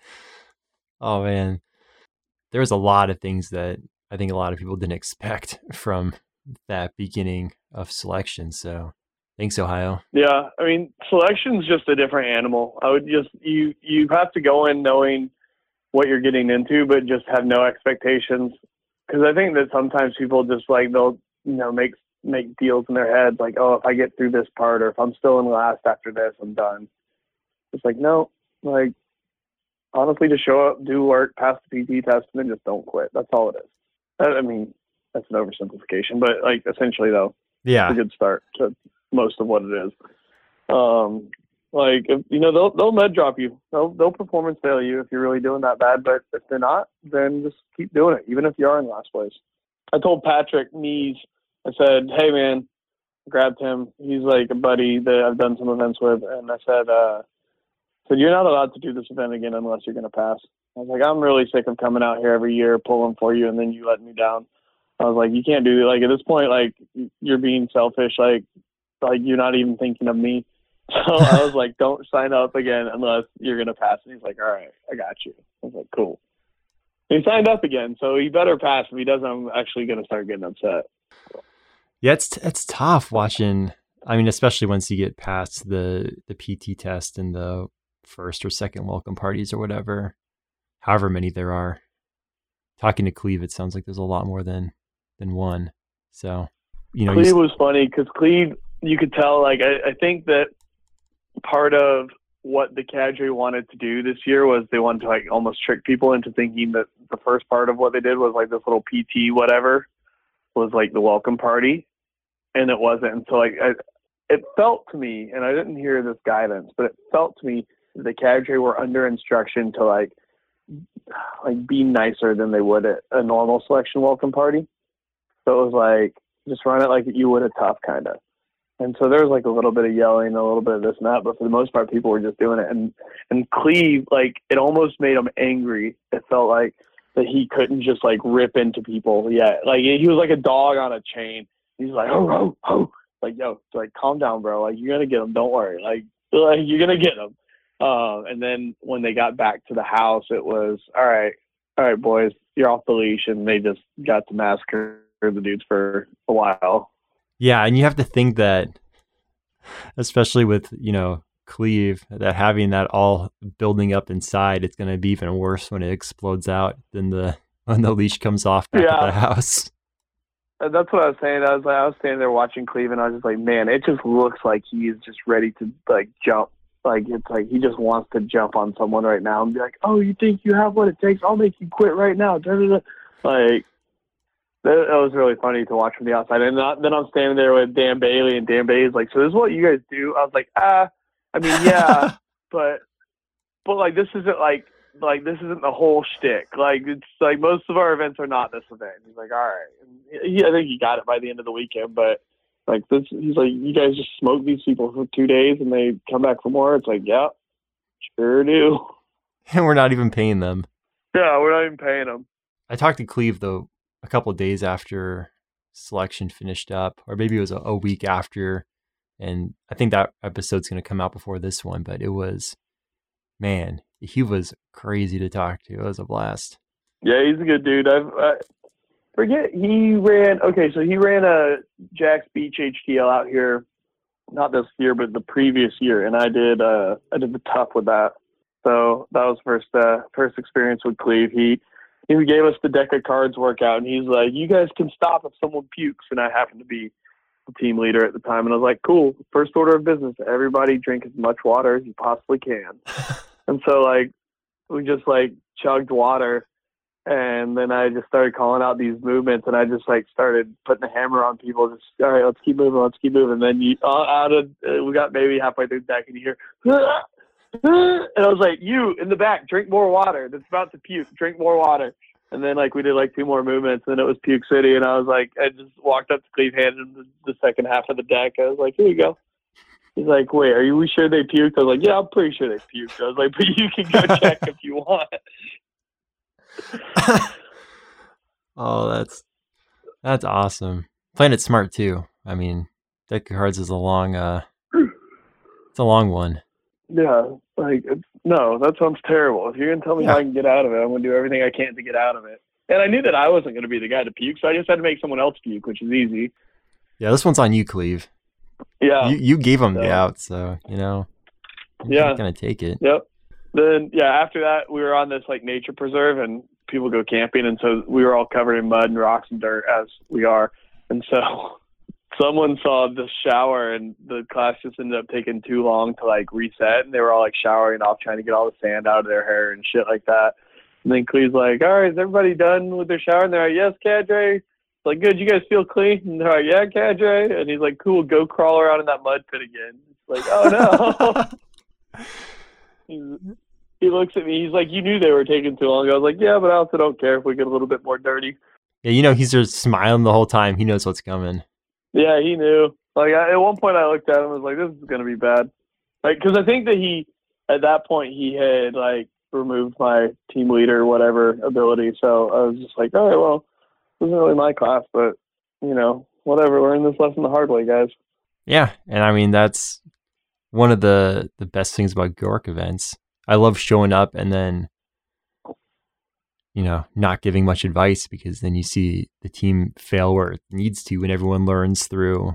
Oh man, there was a lot of things that I think a lot of people didn't expect from that beginning of selection. So thanks, Ohio. Yeah, I mean, selection's just a different animal. I would just, you you have to go in knowing what you're getting into, but just have no expectations. Because I think that sometimes people just like, they'll, you know, make make deals in their head like, oh, if I get through this part, or if I'm still in last after this, I'm done. It's like, no, like honestly, just show up, do work, pass the P T test, and then just don't quit. That's all it is. I mean, that's an oversimplification, but like essentially though, yeah, it's a good start to most of what it is. Um, Like, if, you know, they'll they'll med drop you. They'll they'll performance fail you if you're really doing that bad. But if they're not, then just keep doing it, even if you are in last place. I told Patrick Nees, I said, hey man, grabbed him. He's like a buddy that I've done some events with, and I said, uh, said you're not allowed to do this event again unless you're going to pass. I was like, I'm really sick of coming out here every year pulling for you, and then you letting me down. I was like, you can't do it. Like, at this point, like, you're being selfish. Like, like you're not even thinking of me. So I was like, don't sign up again unless you're going to pass. And he's like, all right, I got you. I was like, cool. And he signed up again, so he better pass. If he doesn't, I'm actually going to start getting upset. Yeah, it's it's tough watching. I mean, especially once you get past the, the P T test and the first or second welcome parties or whatever, however many there are. Talking to Cleve, it sounds like there's a lot more than than one. So, you know, Cleve you... was funny because Cleve, you could tell, like, I, I think that part of what the cadre wanted to do this year was they wanted to, like, almost trick people into thinking that the first part of what they did was, like, this little P T whatever was, like, the welcome party. And it wasn't. And so, like, I, it felt to me, and I didn't hear this guidance, but it felt to me that the cadre were under instruction to, like, like be nicer than they would at a normal selection welcome party. So it was like, just run it like you would a tough kind of. And so there was like a little bit of yelling, a little bit of this and that, but for the most part, people were just doing it. And, and Cleve, like, it almost made him angry. It felt like that he couldn't just like rip into people yet. Like, he was like a dog on a chain. He's like, oh, oh, oh, like, yo, like, calm down, bro. Like, you're going to get him. Don't worry. Like, like you're going to get him. Uh, and then when they got back to the house, it was, all right, all right, boys, you're off the leash. And they just got to massacre the dudes for a while. Yeah, and you have to think that, especially with, you know, Cleve, that having that all building up inside, it's going to be even worse when it explodes out than the when the leash comes off back yeah. at the house. And that's what I was saying. I was like, I was standing there watching Cleve, and I was just like, man, it just looks like he is just ready to like jump. Like, it's like he just wants to jump on someone right now and be like, oh, you think you have what it takes? I'll make you quit right now. Da-da-da. Like, that, that was really funny to watch from the outside. And not, then I'm standing there with Dan Bailey, and Dan Bailey's like, so this is what you guys do? I was like, ah, I mean, yeah, but, but like, this isn't like, like, this isn't the whole shtick. Like, it's like most of our events are not this event. He's like, all right. And he, I think he got it by the end of the weekend, but like this, he's like, you guys just smoke these people for two days and they come back for more. It's like, yeah, sure do. And we're not even paying them. Yeah, we're not even paying them. I talked to Cleve, though, a couple of days after selection finished up, or maybe it was a, a week after. And I think that episode's going to come out before this one, but it was, man, he was crazy to talk to. It was a blast. Yeah, he's a good dude. I've, I forget, he ran, okay, so he ran a Jack's Beach H T L out here, not this year, but the previous year, and I did uh, I did the tough with that. So that was first uh, first experience with Cleve. He he gave us the deck of cards workout, and he's like, you guys can stop if someone pukes, and I happened to be the team leader at the time, and I was like, cool, first order of business, everybody drink as much water as you possibly can. And so, like, we just, like, chugged water, and then I just started calling out these movements, and I just, like, started putting a hammer on people, just, all right, let's keep moving, let's keep moving. And then you, uh, out of, uh, we got maybe halfway through the deck, and you hear, ah, ah, and I was like, you, in the back, drink more water. That's about to puke. Drink more water. And then, like, we did, like, two more movements, and it was Puke City, and I was like, I just walked up to Cleve, handed him the, the second half of the deck. I was like, here you go. He's like, wait, are you we sure they puked? I was like, yeah, I'm pretty sure they puked. I was like, but you can go check if you want. Oh, that's that's awesome. Playing it smart too. I mean, deck of cards is a long uh it's a long one. Yeah, like it's, no, that sounds terrible. If you're gonna tell me yeah. how I can get out of it, I'm gonna do everything I can to get out of it. And I knew that I wasn't gonna be the guy to puke, so I just had to make someone else puke, which is easy. Yeah, this one's on you, Cleve. Yeah, you you gave him so. the out, so you know. You're yeah, not gonna take it. Yep. Then yeah, after that we were on this like nature preserve, and people go camping, and so we were all covered in mud and rocks and dirt as we are, and so someone saw the shower, and the class just ended up taking too long to like reset, and they were all like showering off, trying to get all the sand out of their hair and shit like that. And then Cleve's like, all right, is everybody done with their shower? And they're like, yes, cadre. It's like, good, you guys feel clean? And they're like, yeah, cadre. And he's like, cool, go crawl around in that mud pit again. It's like, oh no. He's, he looks at me. He's like, "You knew they were taking too long." I was like, "Yeah, but I also don't care if we get a little bit more dirty." Yeah, you know, he's just smiling the whole time. He knows what's coming. Yeah, he knew. Like I, at one point, I looked at him and was like, "This is gonna be bad." Like, because I think that he, at that point, he had like removed my team leader, whatever ability. So I was just like, "All right, well, this isn't really my class, but you know, whatever. Learn this lesson the hard way, guys." Yeah, and I mean that's one of the the best things about GORC events. I love showing up and then, you know, not giving much advice, because then you see the team fail where it needs to, and everyone learns through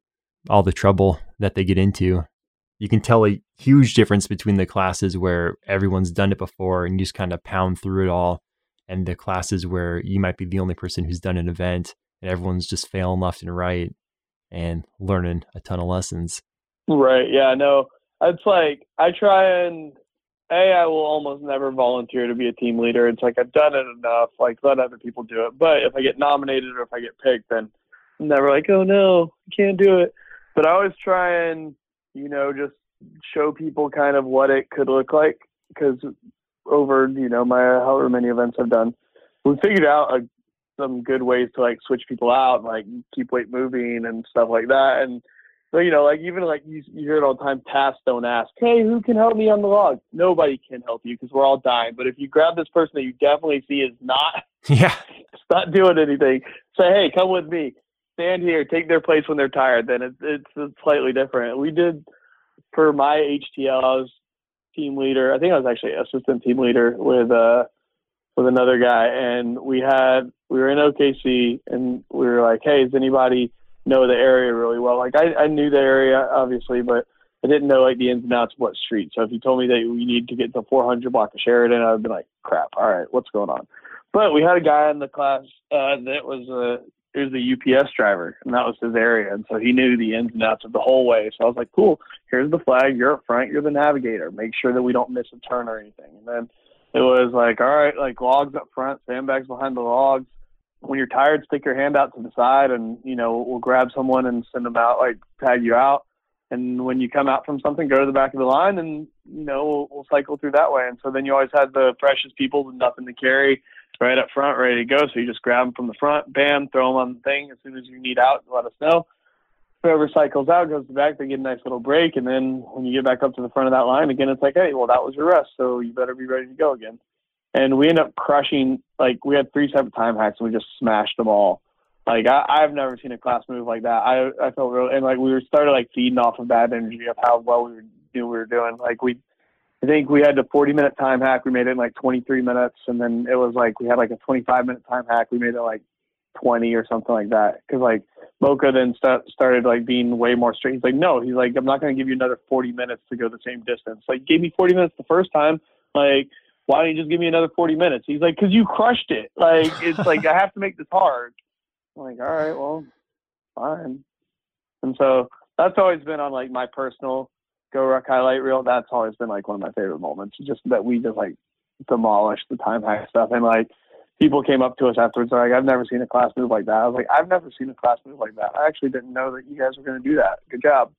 all the trouble that they get into. You can tell a huge difference between the classes where everyone's done it before and you just kind of pound through it all, and the classes where you might be the only person who's done an event and everyone's just failing left and right and learning a ton of lessons. Right. Yeah, no, it's like I try and A, I will almost never volunteer to be a team leader. It's like I've done it enough, like let other people do it. But if I get nominated or if I get picked, then I'm never like, oh no, I can't do it. But I always try and, you know, just show people kind of what it could look like, because over, you know, my however many events I've done, we figured out a, some good ways to like switch people out, like keep weight moving and stuff like that. And so, you know, like even like you, you hear it all the time, tasks don't ask, hey, who can help me on the log? Nobody can help you because we're all dying. But if you grab this person that you definitely see is not, yeah, it's not doing anything, say, hey, come with me, stand here, take their place when they're tired, then it's, it's, it's slightly different. We did, for my H T L, I was team leader. I think I was actually assistant team leader with uh with another guy, and we had we were in O K C, and we were like, hey, does anybody know the area really well? Like I, I knew the area obviously, but I didn't know like the ins and outs of what street. So if you told me that we need to get to four hundred block of Sheridan, I'd be like, crap, all right, what's going on? But we had a guy in the class uh, that was a it was a U P S driver, and that was his area, and so he knew the ins and outs of the whole way. So I was like, cool, here's the flag, you're up front, you're the navigator, make sure that we don't miss a turn or anything. And then it was like, all right, like logs up front, sandbags behind the logs. When you're tired, stick your hand out to the side, and you know we'll grab someone and send them out, like tag you out. And when you come out from something, go to the back of the line, and you know we'll, we'll cycle through that way. And so then you always had the freshest people with nothing to carry right up front, ready to go. So you just grab them from the front, bam, throw them on the thing. As soon as you need out, let us know. Whoever cycles out goes to the back, they get a nice little break. And then when you get back up to the front of that line again, it's like, hey, well, that was your rest, so you better be ready to go again. And we end up crushing, like we had three separate time hacks, and we just smashed them all. Like I, I've never seen a class move like that. I, I felt real, and like we were started like feeding off of that energy of how well we were, knew we were doing. Like we, I think we had a forty minute time hack. We made it in like twenty-three minutes. And then it was like, we had like a twenty-five minute time hack. We made it like twenty or something like that. Cause like Mocha then st- started like being way more straight. He's like, no, he's like, I'm not going to give you another forty minutes to go the same distance. Like, gave me forty minutes the first time. Like, why don't you just give me another forty minutes? He's like, cause you crushed it. Like, it's like, I have to make this hard. I'm like, all right, well, fine. And so that's always been on like my personal GORUCK highlight reel. That's always been like one of my favorite moments. Just that we just like demolished the time hack stuff. And like people came up to us afterwards, they're like, I've never seen a class move like that. I was like, I've never seen a class move like that. I actually didn't know that you guys were going to do that. Good job.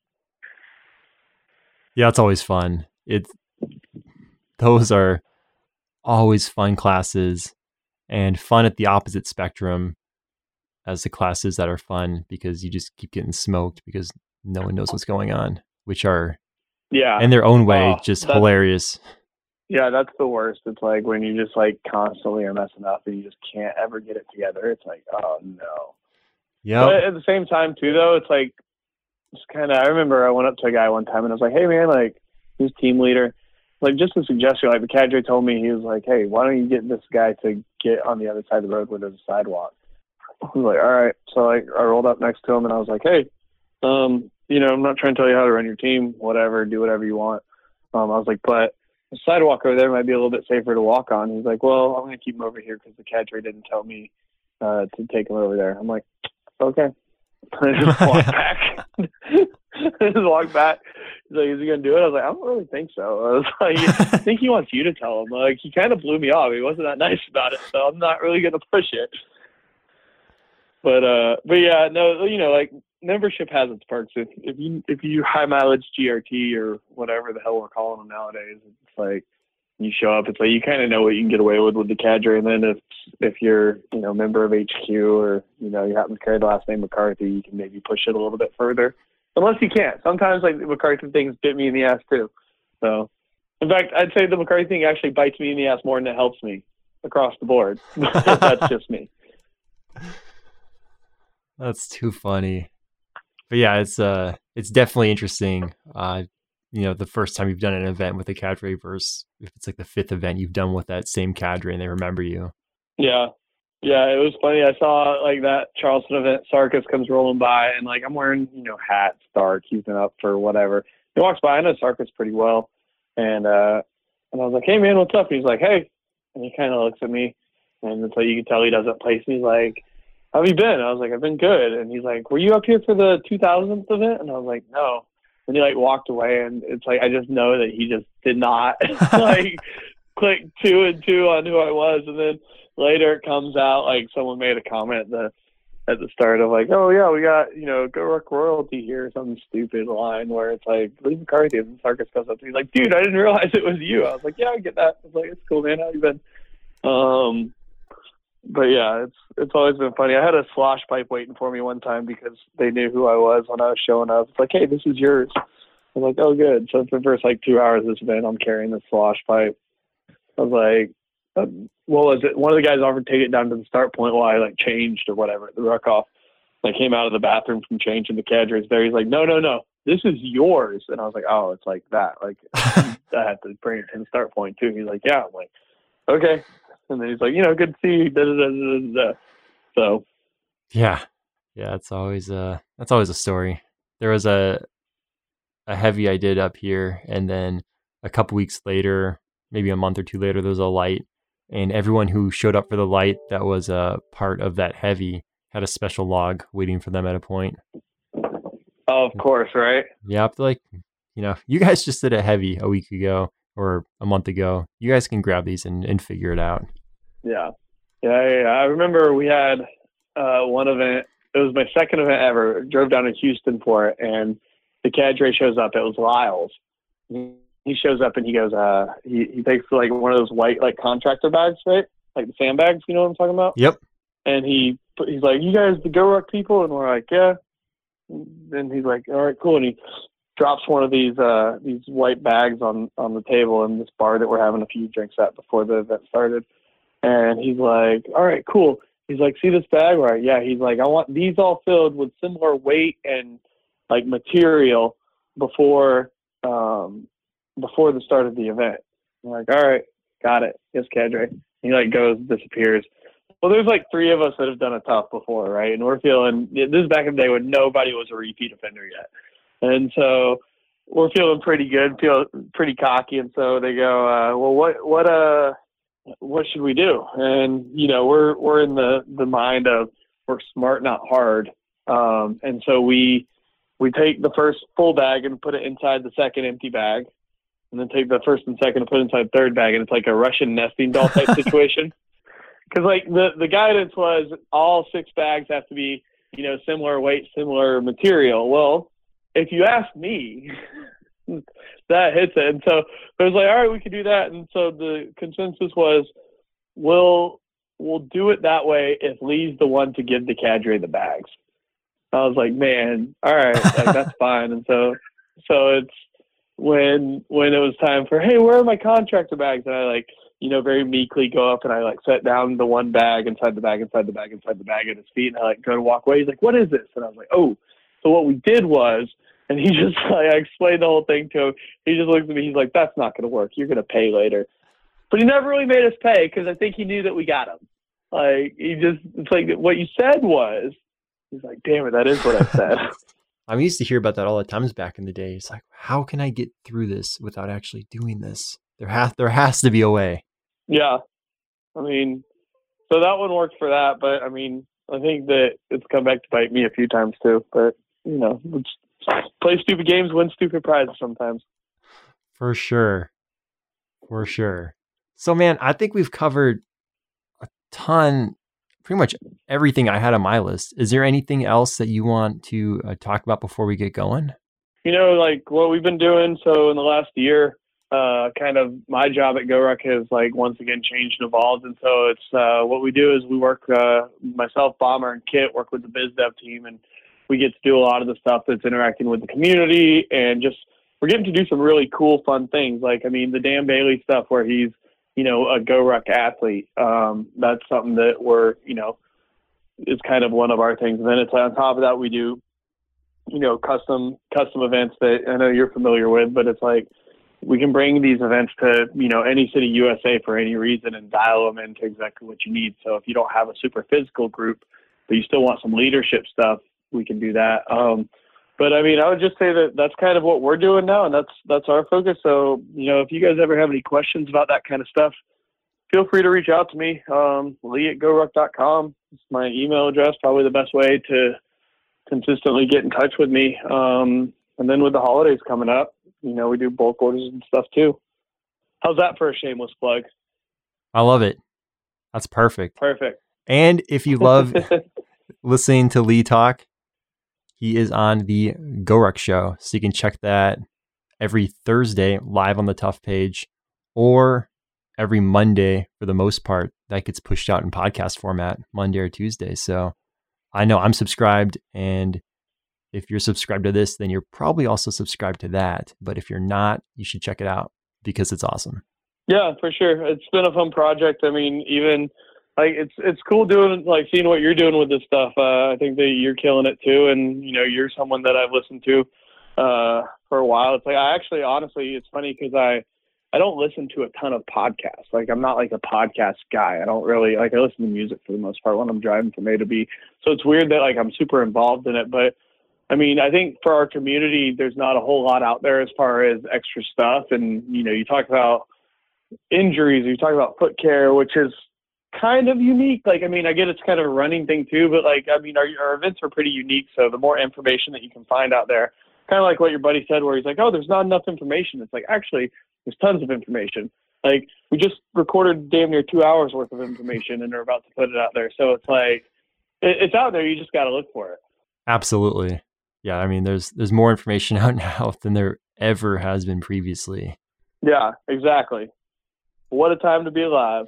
Yeah, it's always fun. It's those are always fun classes, and fun at the opposite spectrum as the classes that are fun because you just keep getting smoked because no one knows what's going on, which are yeah in their own way oh, just hilarious. Yeah, that's the worst. It's like when you just like constantly are messing up and you just can't ever get it together. It's like, oh no. Yeah. But at the same time too, though, it's like it's kind of. I remember I went up to a guy one time and I was like, hey man, like he's team leader. Like just a suggestion. Like the cadre told me, he was like, hey, why don't you get this guy to get on the other side of the road where there's a sidewalk? I was like, all right. So like I rolled up next to him and I was like, hey, um, you know, I'm not trying to tell you how to run your team, whatever, do whatever you want. Um, I was like, but the sidewalk over there might be a little bit safer to walk on. He's like, well, I'm going to keep him over here because the cadre didn't tell me uh, to take him over there. I'm like, okay. I just walked back. I just walked back. He's like, is he going to do it? I was like, I don't really think so. I was like, I think he wants you to tell him. Like, he kind of blew me off. He wasn't that nice about it, so I'm not really going to push it. But, uh, but yeah, no, you know, like membership has its perks. If if you if you high mileage G R T or whatever the hell we're calling them nowadays, it's like you show up. It's like you kind of know what you can get away with with the cadre. And then if if you're you know member of H Q or you know you happen to carry the last name McCarthy, you can maybe push it a little bit further. Unless you can't. Sometimes like the McCarthy things bit me in the ass too. So in fact, I'd say the McCarthy thing actually bites me in the ass more than it helps me across the board. That's just me. That's too funny. But yeah, it's uh, it's definitely interesting. Uh, you know, the first time you've done an event with a cadre versus if it's like the fifth event you've done with that same cadre and they remember you. Yeah. Yeah, it was funny. I saw like that Charleston event, Sarkis comes rolling by and like I'm wearing, you know, hat, star, keeping up for whatever. He walks by, I know Sarkis pretty well. And uh and I was like, hey man, what's up? He's like, hey. And he kinda looks at me and it's like you can tell he doesn't place me. He's like, how have you been? I was like, I've been good. And he's like, were you up here for the two thousandth event? And I was like, no. And he like walked away and it's like I just know that he just did not like click two and two on who I was. And then later it comes out like someone made a comment the, at the start of like, oh yeah, we got, you know, Go Ruck royalty here, some stupid line where it's like, Lee McCarthy, and Sarkis goes up to me, he's like, dude, I didn't realize it was you. I was like, yeah, I get that. I was like, it's cool, man. How you been? Um, but yeah, it's it's always been funny. I had a slosh pipe waiting for me one time because they knew who I was when I was showing up. It's like, hey, this is yours. I'm like, oh, good. So for the first like two hours of this event, I'm carrying the slosh pipe. I was like, um, what was it? One of the guys offered to take it down to the start point while I like changed or whatever at the ruck off. I came out of the bathroom from changing the cadres there. He's like, no, no, no, this is yours. And I was like, oh, it's like that. Like I had to bring it to the start point too. He's like, yeah. I'm like, okay. And then he's like, you know, good to see you. Da, da, da, da, da. So yeah, yeah, it's always a that's always a story. There was a a heavy I did up here, and then a couple weeks later, maybe a month or two later, there was a light, and everyone who showed up for the light that was a part of that heavy had a special log waiting for them at a point. Oh, of course, right? Yeah, like you know, you guys just did a heavy a week ago or a month ago. You guys can grab these and, and figure it out. Yeah. Yeah, yeah. I remember we had uh, one event. It was my second event ever. Drove down to Houston for it, and the cadre shows up. It was Lyles. He shows up and he goes, uh, he, he takes like one of those white like contractor bags, right? Like the sandbags, you know what I'm talking about? Yep. And he he's like, you guys the Go Ruck people? And we're like, yeah. And he's like, all right, cool. And he drops one of these uh, these white bags on, on the table in this bar that we're having a few drinks at before the event started. And he's like, all right, cool. He's like, see this bag? Right? Yeah. He's like, I want these all filled with similar weight and like material before um, before the start of the event. I'm like, all right, got it. Yes, cadre. He like goes, disappears. Well, there's like three of us that have done a tough before, right? And we're feeling, this is back in the day when nobody was a repeat offender yet. And so we're feeling pretty good, feel pretty cocky. And so they go, uh, well, what, what, uh, what should we do? And, you know, we're, we're in the, the mind of we're smart, not hard. Um, and so we, we take the first full bag and put it inside the second empty bag, and then take the first and second and put it inside the third bag. And it's like a Russian nesting doll type situation. Cause like the, the guidance was all six bags have to be, you know, similar weight, similar material. Well, if you ask me, that hits it. And so it was like, all right, we could do that. And so the consensus was, we'll, we'll do it that way if Lee's the one to give the cadre the bags. I was like, man, all right, like, that's fine. And so, so it's when, when it was time for, hey, where are my contractor bags? And I like, you know, very meekly go up and I like set down the one bag inside the bag, inside the bag, inside the bag at his feet. And I like go to walk away. He's like, what is this? And I was like, oh, so what we did was, and he just like, I explained the whole thing to him. He just looks at me. He's like, that's not going to work. You're going to pay later. But he never really made us pay because I think he knew that we got him. Like, he just, it's like what you said was, he's like, damn it, that is what I said. I used to hear about that all the times back in the day. It's like, how can I get through this without actually doing this? There has, there has to be a way. Yeah. I mean, so that one worked for that. But I mean, I think that it's come back to bite me a few times too. But, you know, play stupid games, win stupid prizes sometimes. For sure. For sure. So, man, I think we've covered a ton pretty much everything I had on my list. Is there anything else that you want to uh, talk about before we get going? You know, like what we've been doing. So in the last year, uh, kind of my job at GoRuck has like once again changed and evolved. And so it's uh, what we do is we work, uh, myself, Bomber, and Kit work with the biz dev team, and we get to do a lot of the stuff that's interacting with the community, and just we're getting to do some really cool, fun things. Like, I mean, the Dan Bailey stuff where he's, you know, a GoRuck athlete. Um, that's something that we're, you know, is kind of one of our things. And then it's on top of that, we do, you know, custom, custom events that I know you're familiar with, but it's like, we can bring these events to, you know, any city U S A for any reason and dial them into exactly what you need. So if you don't have a super physical group, but you still want some leadership stuff, we can do that. Um, but I mean, I would just say that that's kind of what we're doing now, and that's, that's our focus. So, you know, if you guys ever have any questions about that kind of stuff, feel free to reach out to me. Um, Lee at GoRuck dot com. It's my email address, probably the best way to consistently get in touch with me. Um, and then with the holidays coming up, you know, we do bulk orders and stuff too. How's that for a shameless plug? I love it. That's perfect. Perfect. And if you love listening to Lee talk, he is on the GoRuck Show. So you can check that every Thursday live on the Tough page, or every Monday for the most part. That gets pushed out in podcast format Monday or Tuesday. So I know I'm subscribed, and if you're subscribed to this, then you're probably also subscribed to that. But if you're not, you should check it out because it's awesome. Yeah, for sure. It's been a fun project. I mean, even like it's it's cool doing, like, seeing what you're doing with this stuff. Uh, I think that you're killing it too, and you know, you're someone that I've listened to uh, for a while. It's like I actually, honestly, it's funny because I I don't listen to a ton of podcasts. Like, I'm not like a podcast guy. I don't really like. I listen to music for the most part when I'm driving from A to B. So it's weird that like I'm super involved in it, but I mean, I think for our community, there's not a whole lot out there as far as extra stuff. And, you know, you talk about injuries, you talk about foot care, which is kind of unique. Like, I mean, I get it's kind of a running thing too, but like, I mean, our, our events are pretty unique. So the more information that you can find out there, kind of like what your buddy said, where he's like, oh, there's not enough information. It's like, actually, there's tons of information. Like, we just recorded damn near two hours worth of information and are about to put it out there. So it's like, it, it's out there. You just got to look for it. Absolutely. Yeah, I mean, there's there's more information out now than there ever has been previously. Yeah, exactly. What a time to be alive.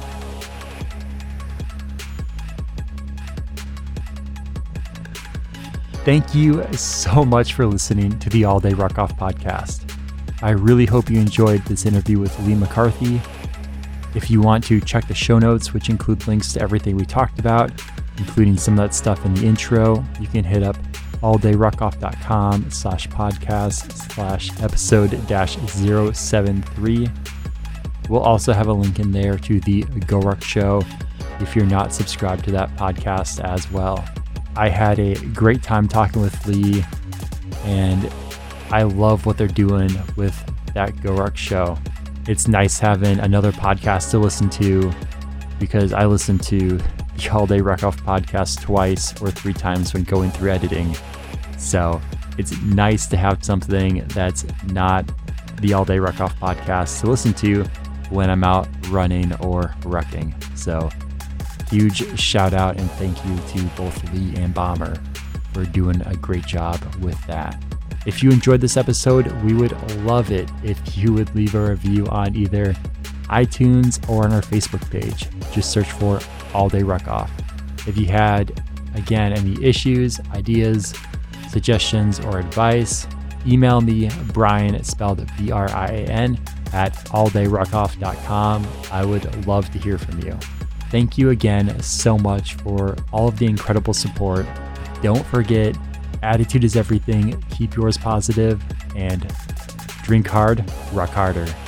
Thank you so much for listening to the All Day Ruck Off podcast. I really hope you enjoyed this interview with Lee McCarthy. If you want to check the show notes, which include links to everything we talked about, including some of that stuff in the intro, you can hit up alldayruckoff.com slash podcast slash episode dash zero seven three. We'll also have a link in there to the GoRuck Show if you're not subscribed to that podcast as well. I had a great time talking with Lee, and I love what they're doing with that GoRuck Show. It's nice having another podcast to listen to, because I listen to the All Day Ruck Off podcast twice or three times when going through editing. So it's nice to have something that's not the All Day Ruck Off podcast to listen to when I'm out running or rucking. So huge shout out and thank you to both Lee and Bomber for doing a great job with that. If you enjoyed this episode, we would love it if you would leave a review on either iTunes or on our Facebook page. Just search for All Day Ruck Off. If you had, again, any issues, ideas, suggestions, or advice, email me, Brian, spelled B R I A N, at alldayruckoff dot com. I would love to hear from you. Thank you again so much for all of the incredible support. Don't forget, attitude is everything. Keep yours positive and drink hard, ruck harder.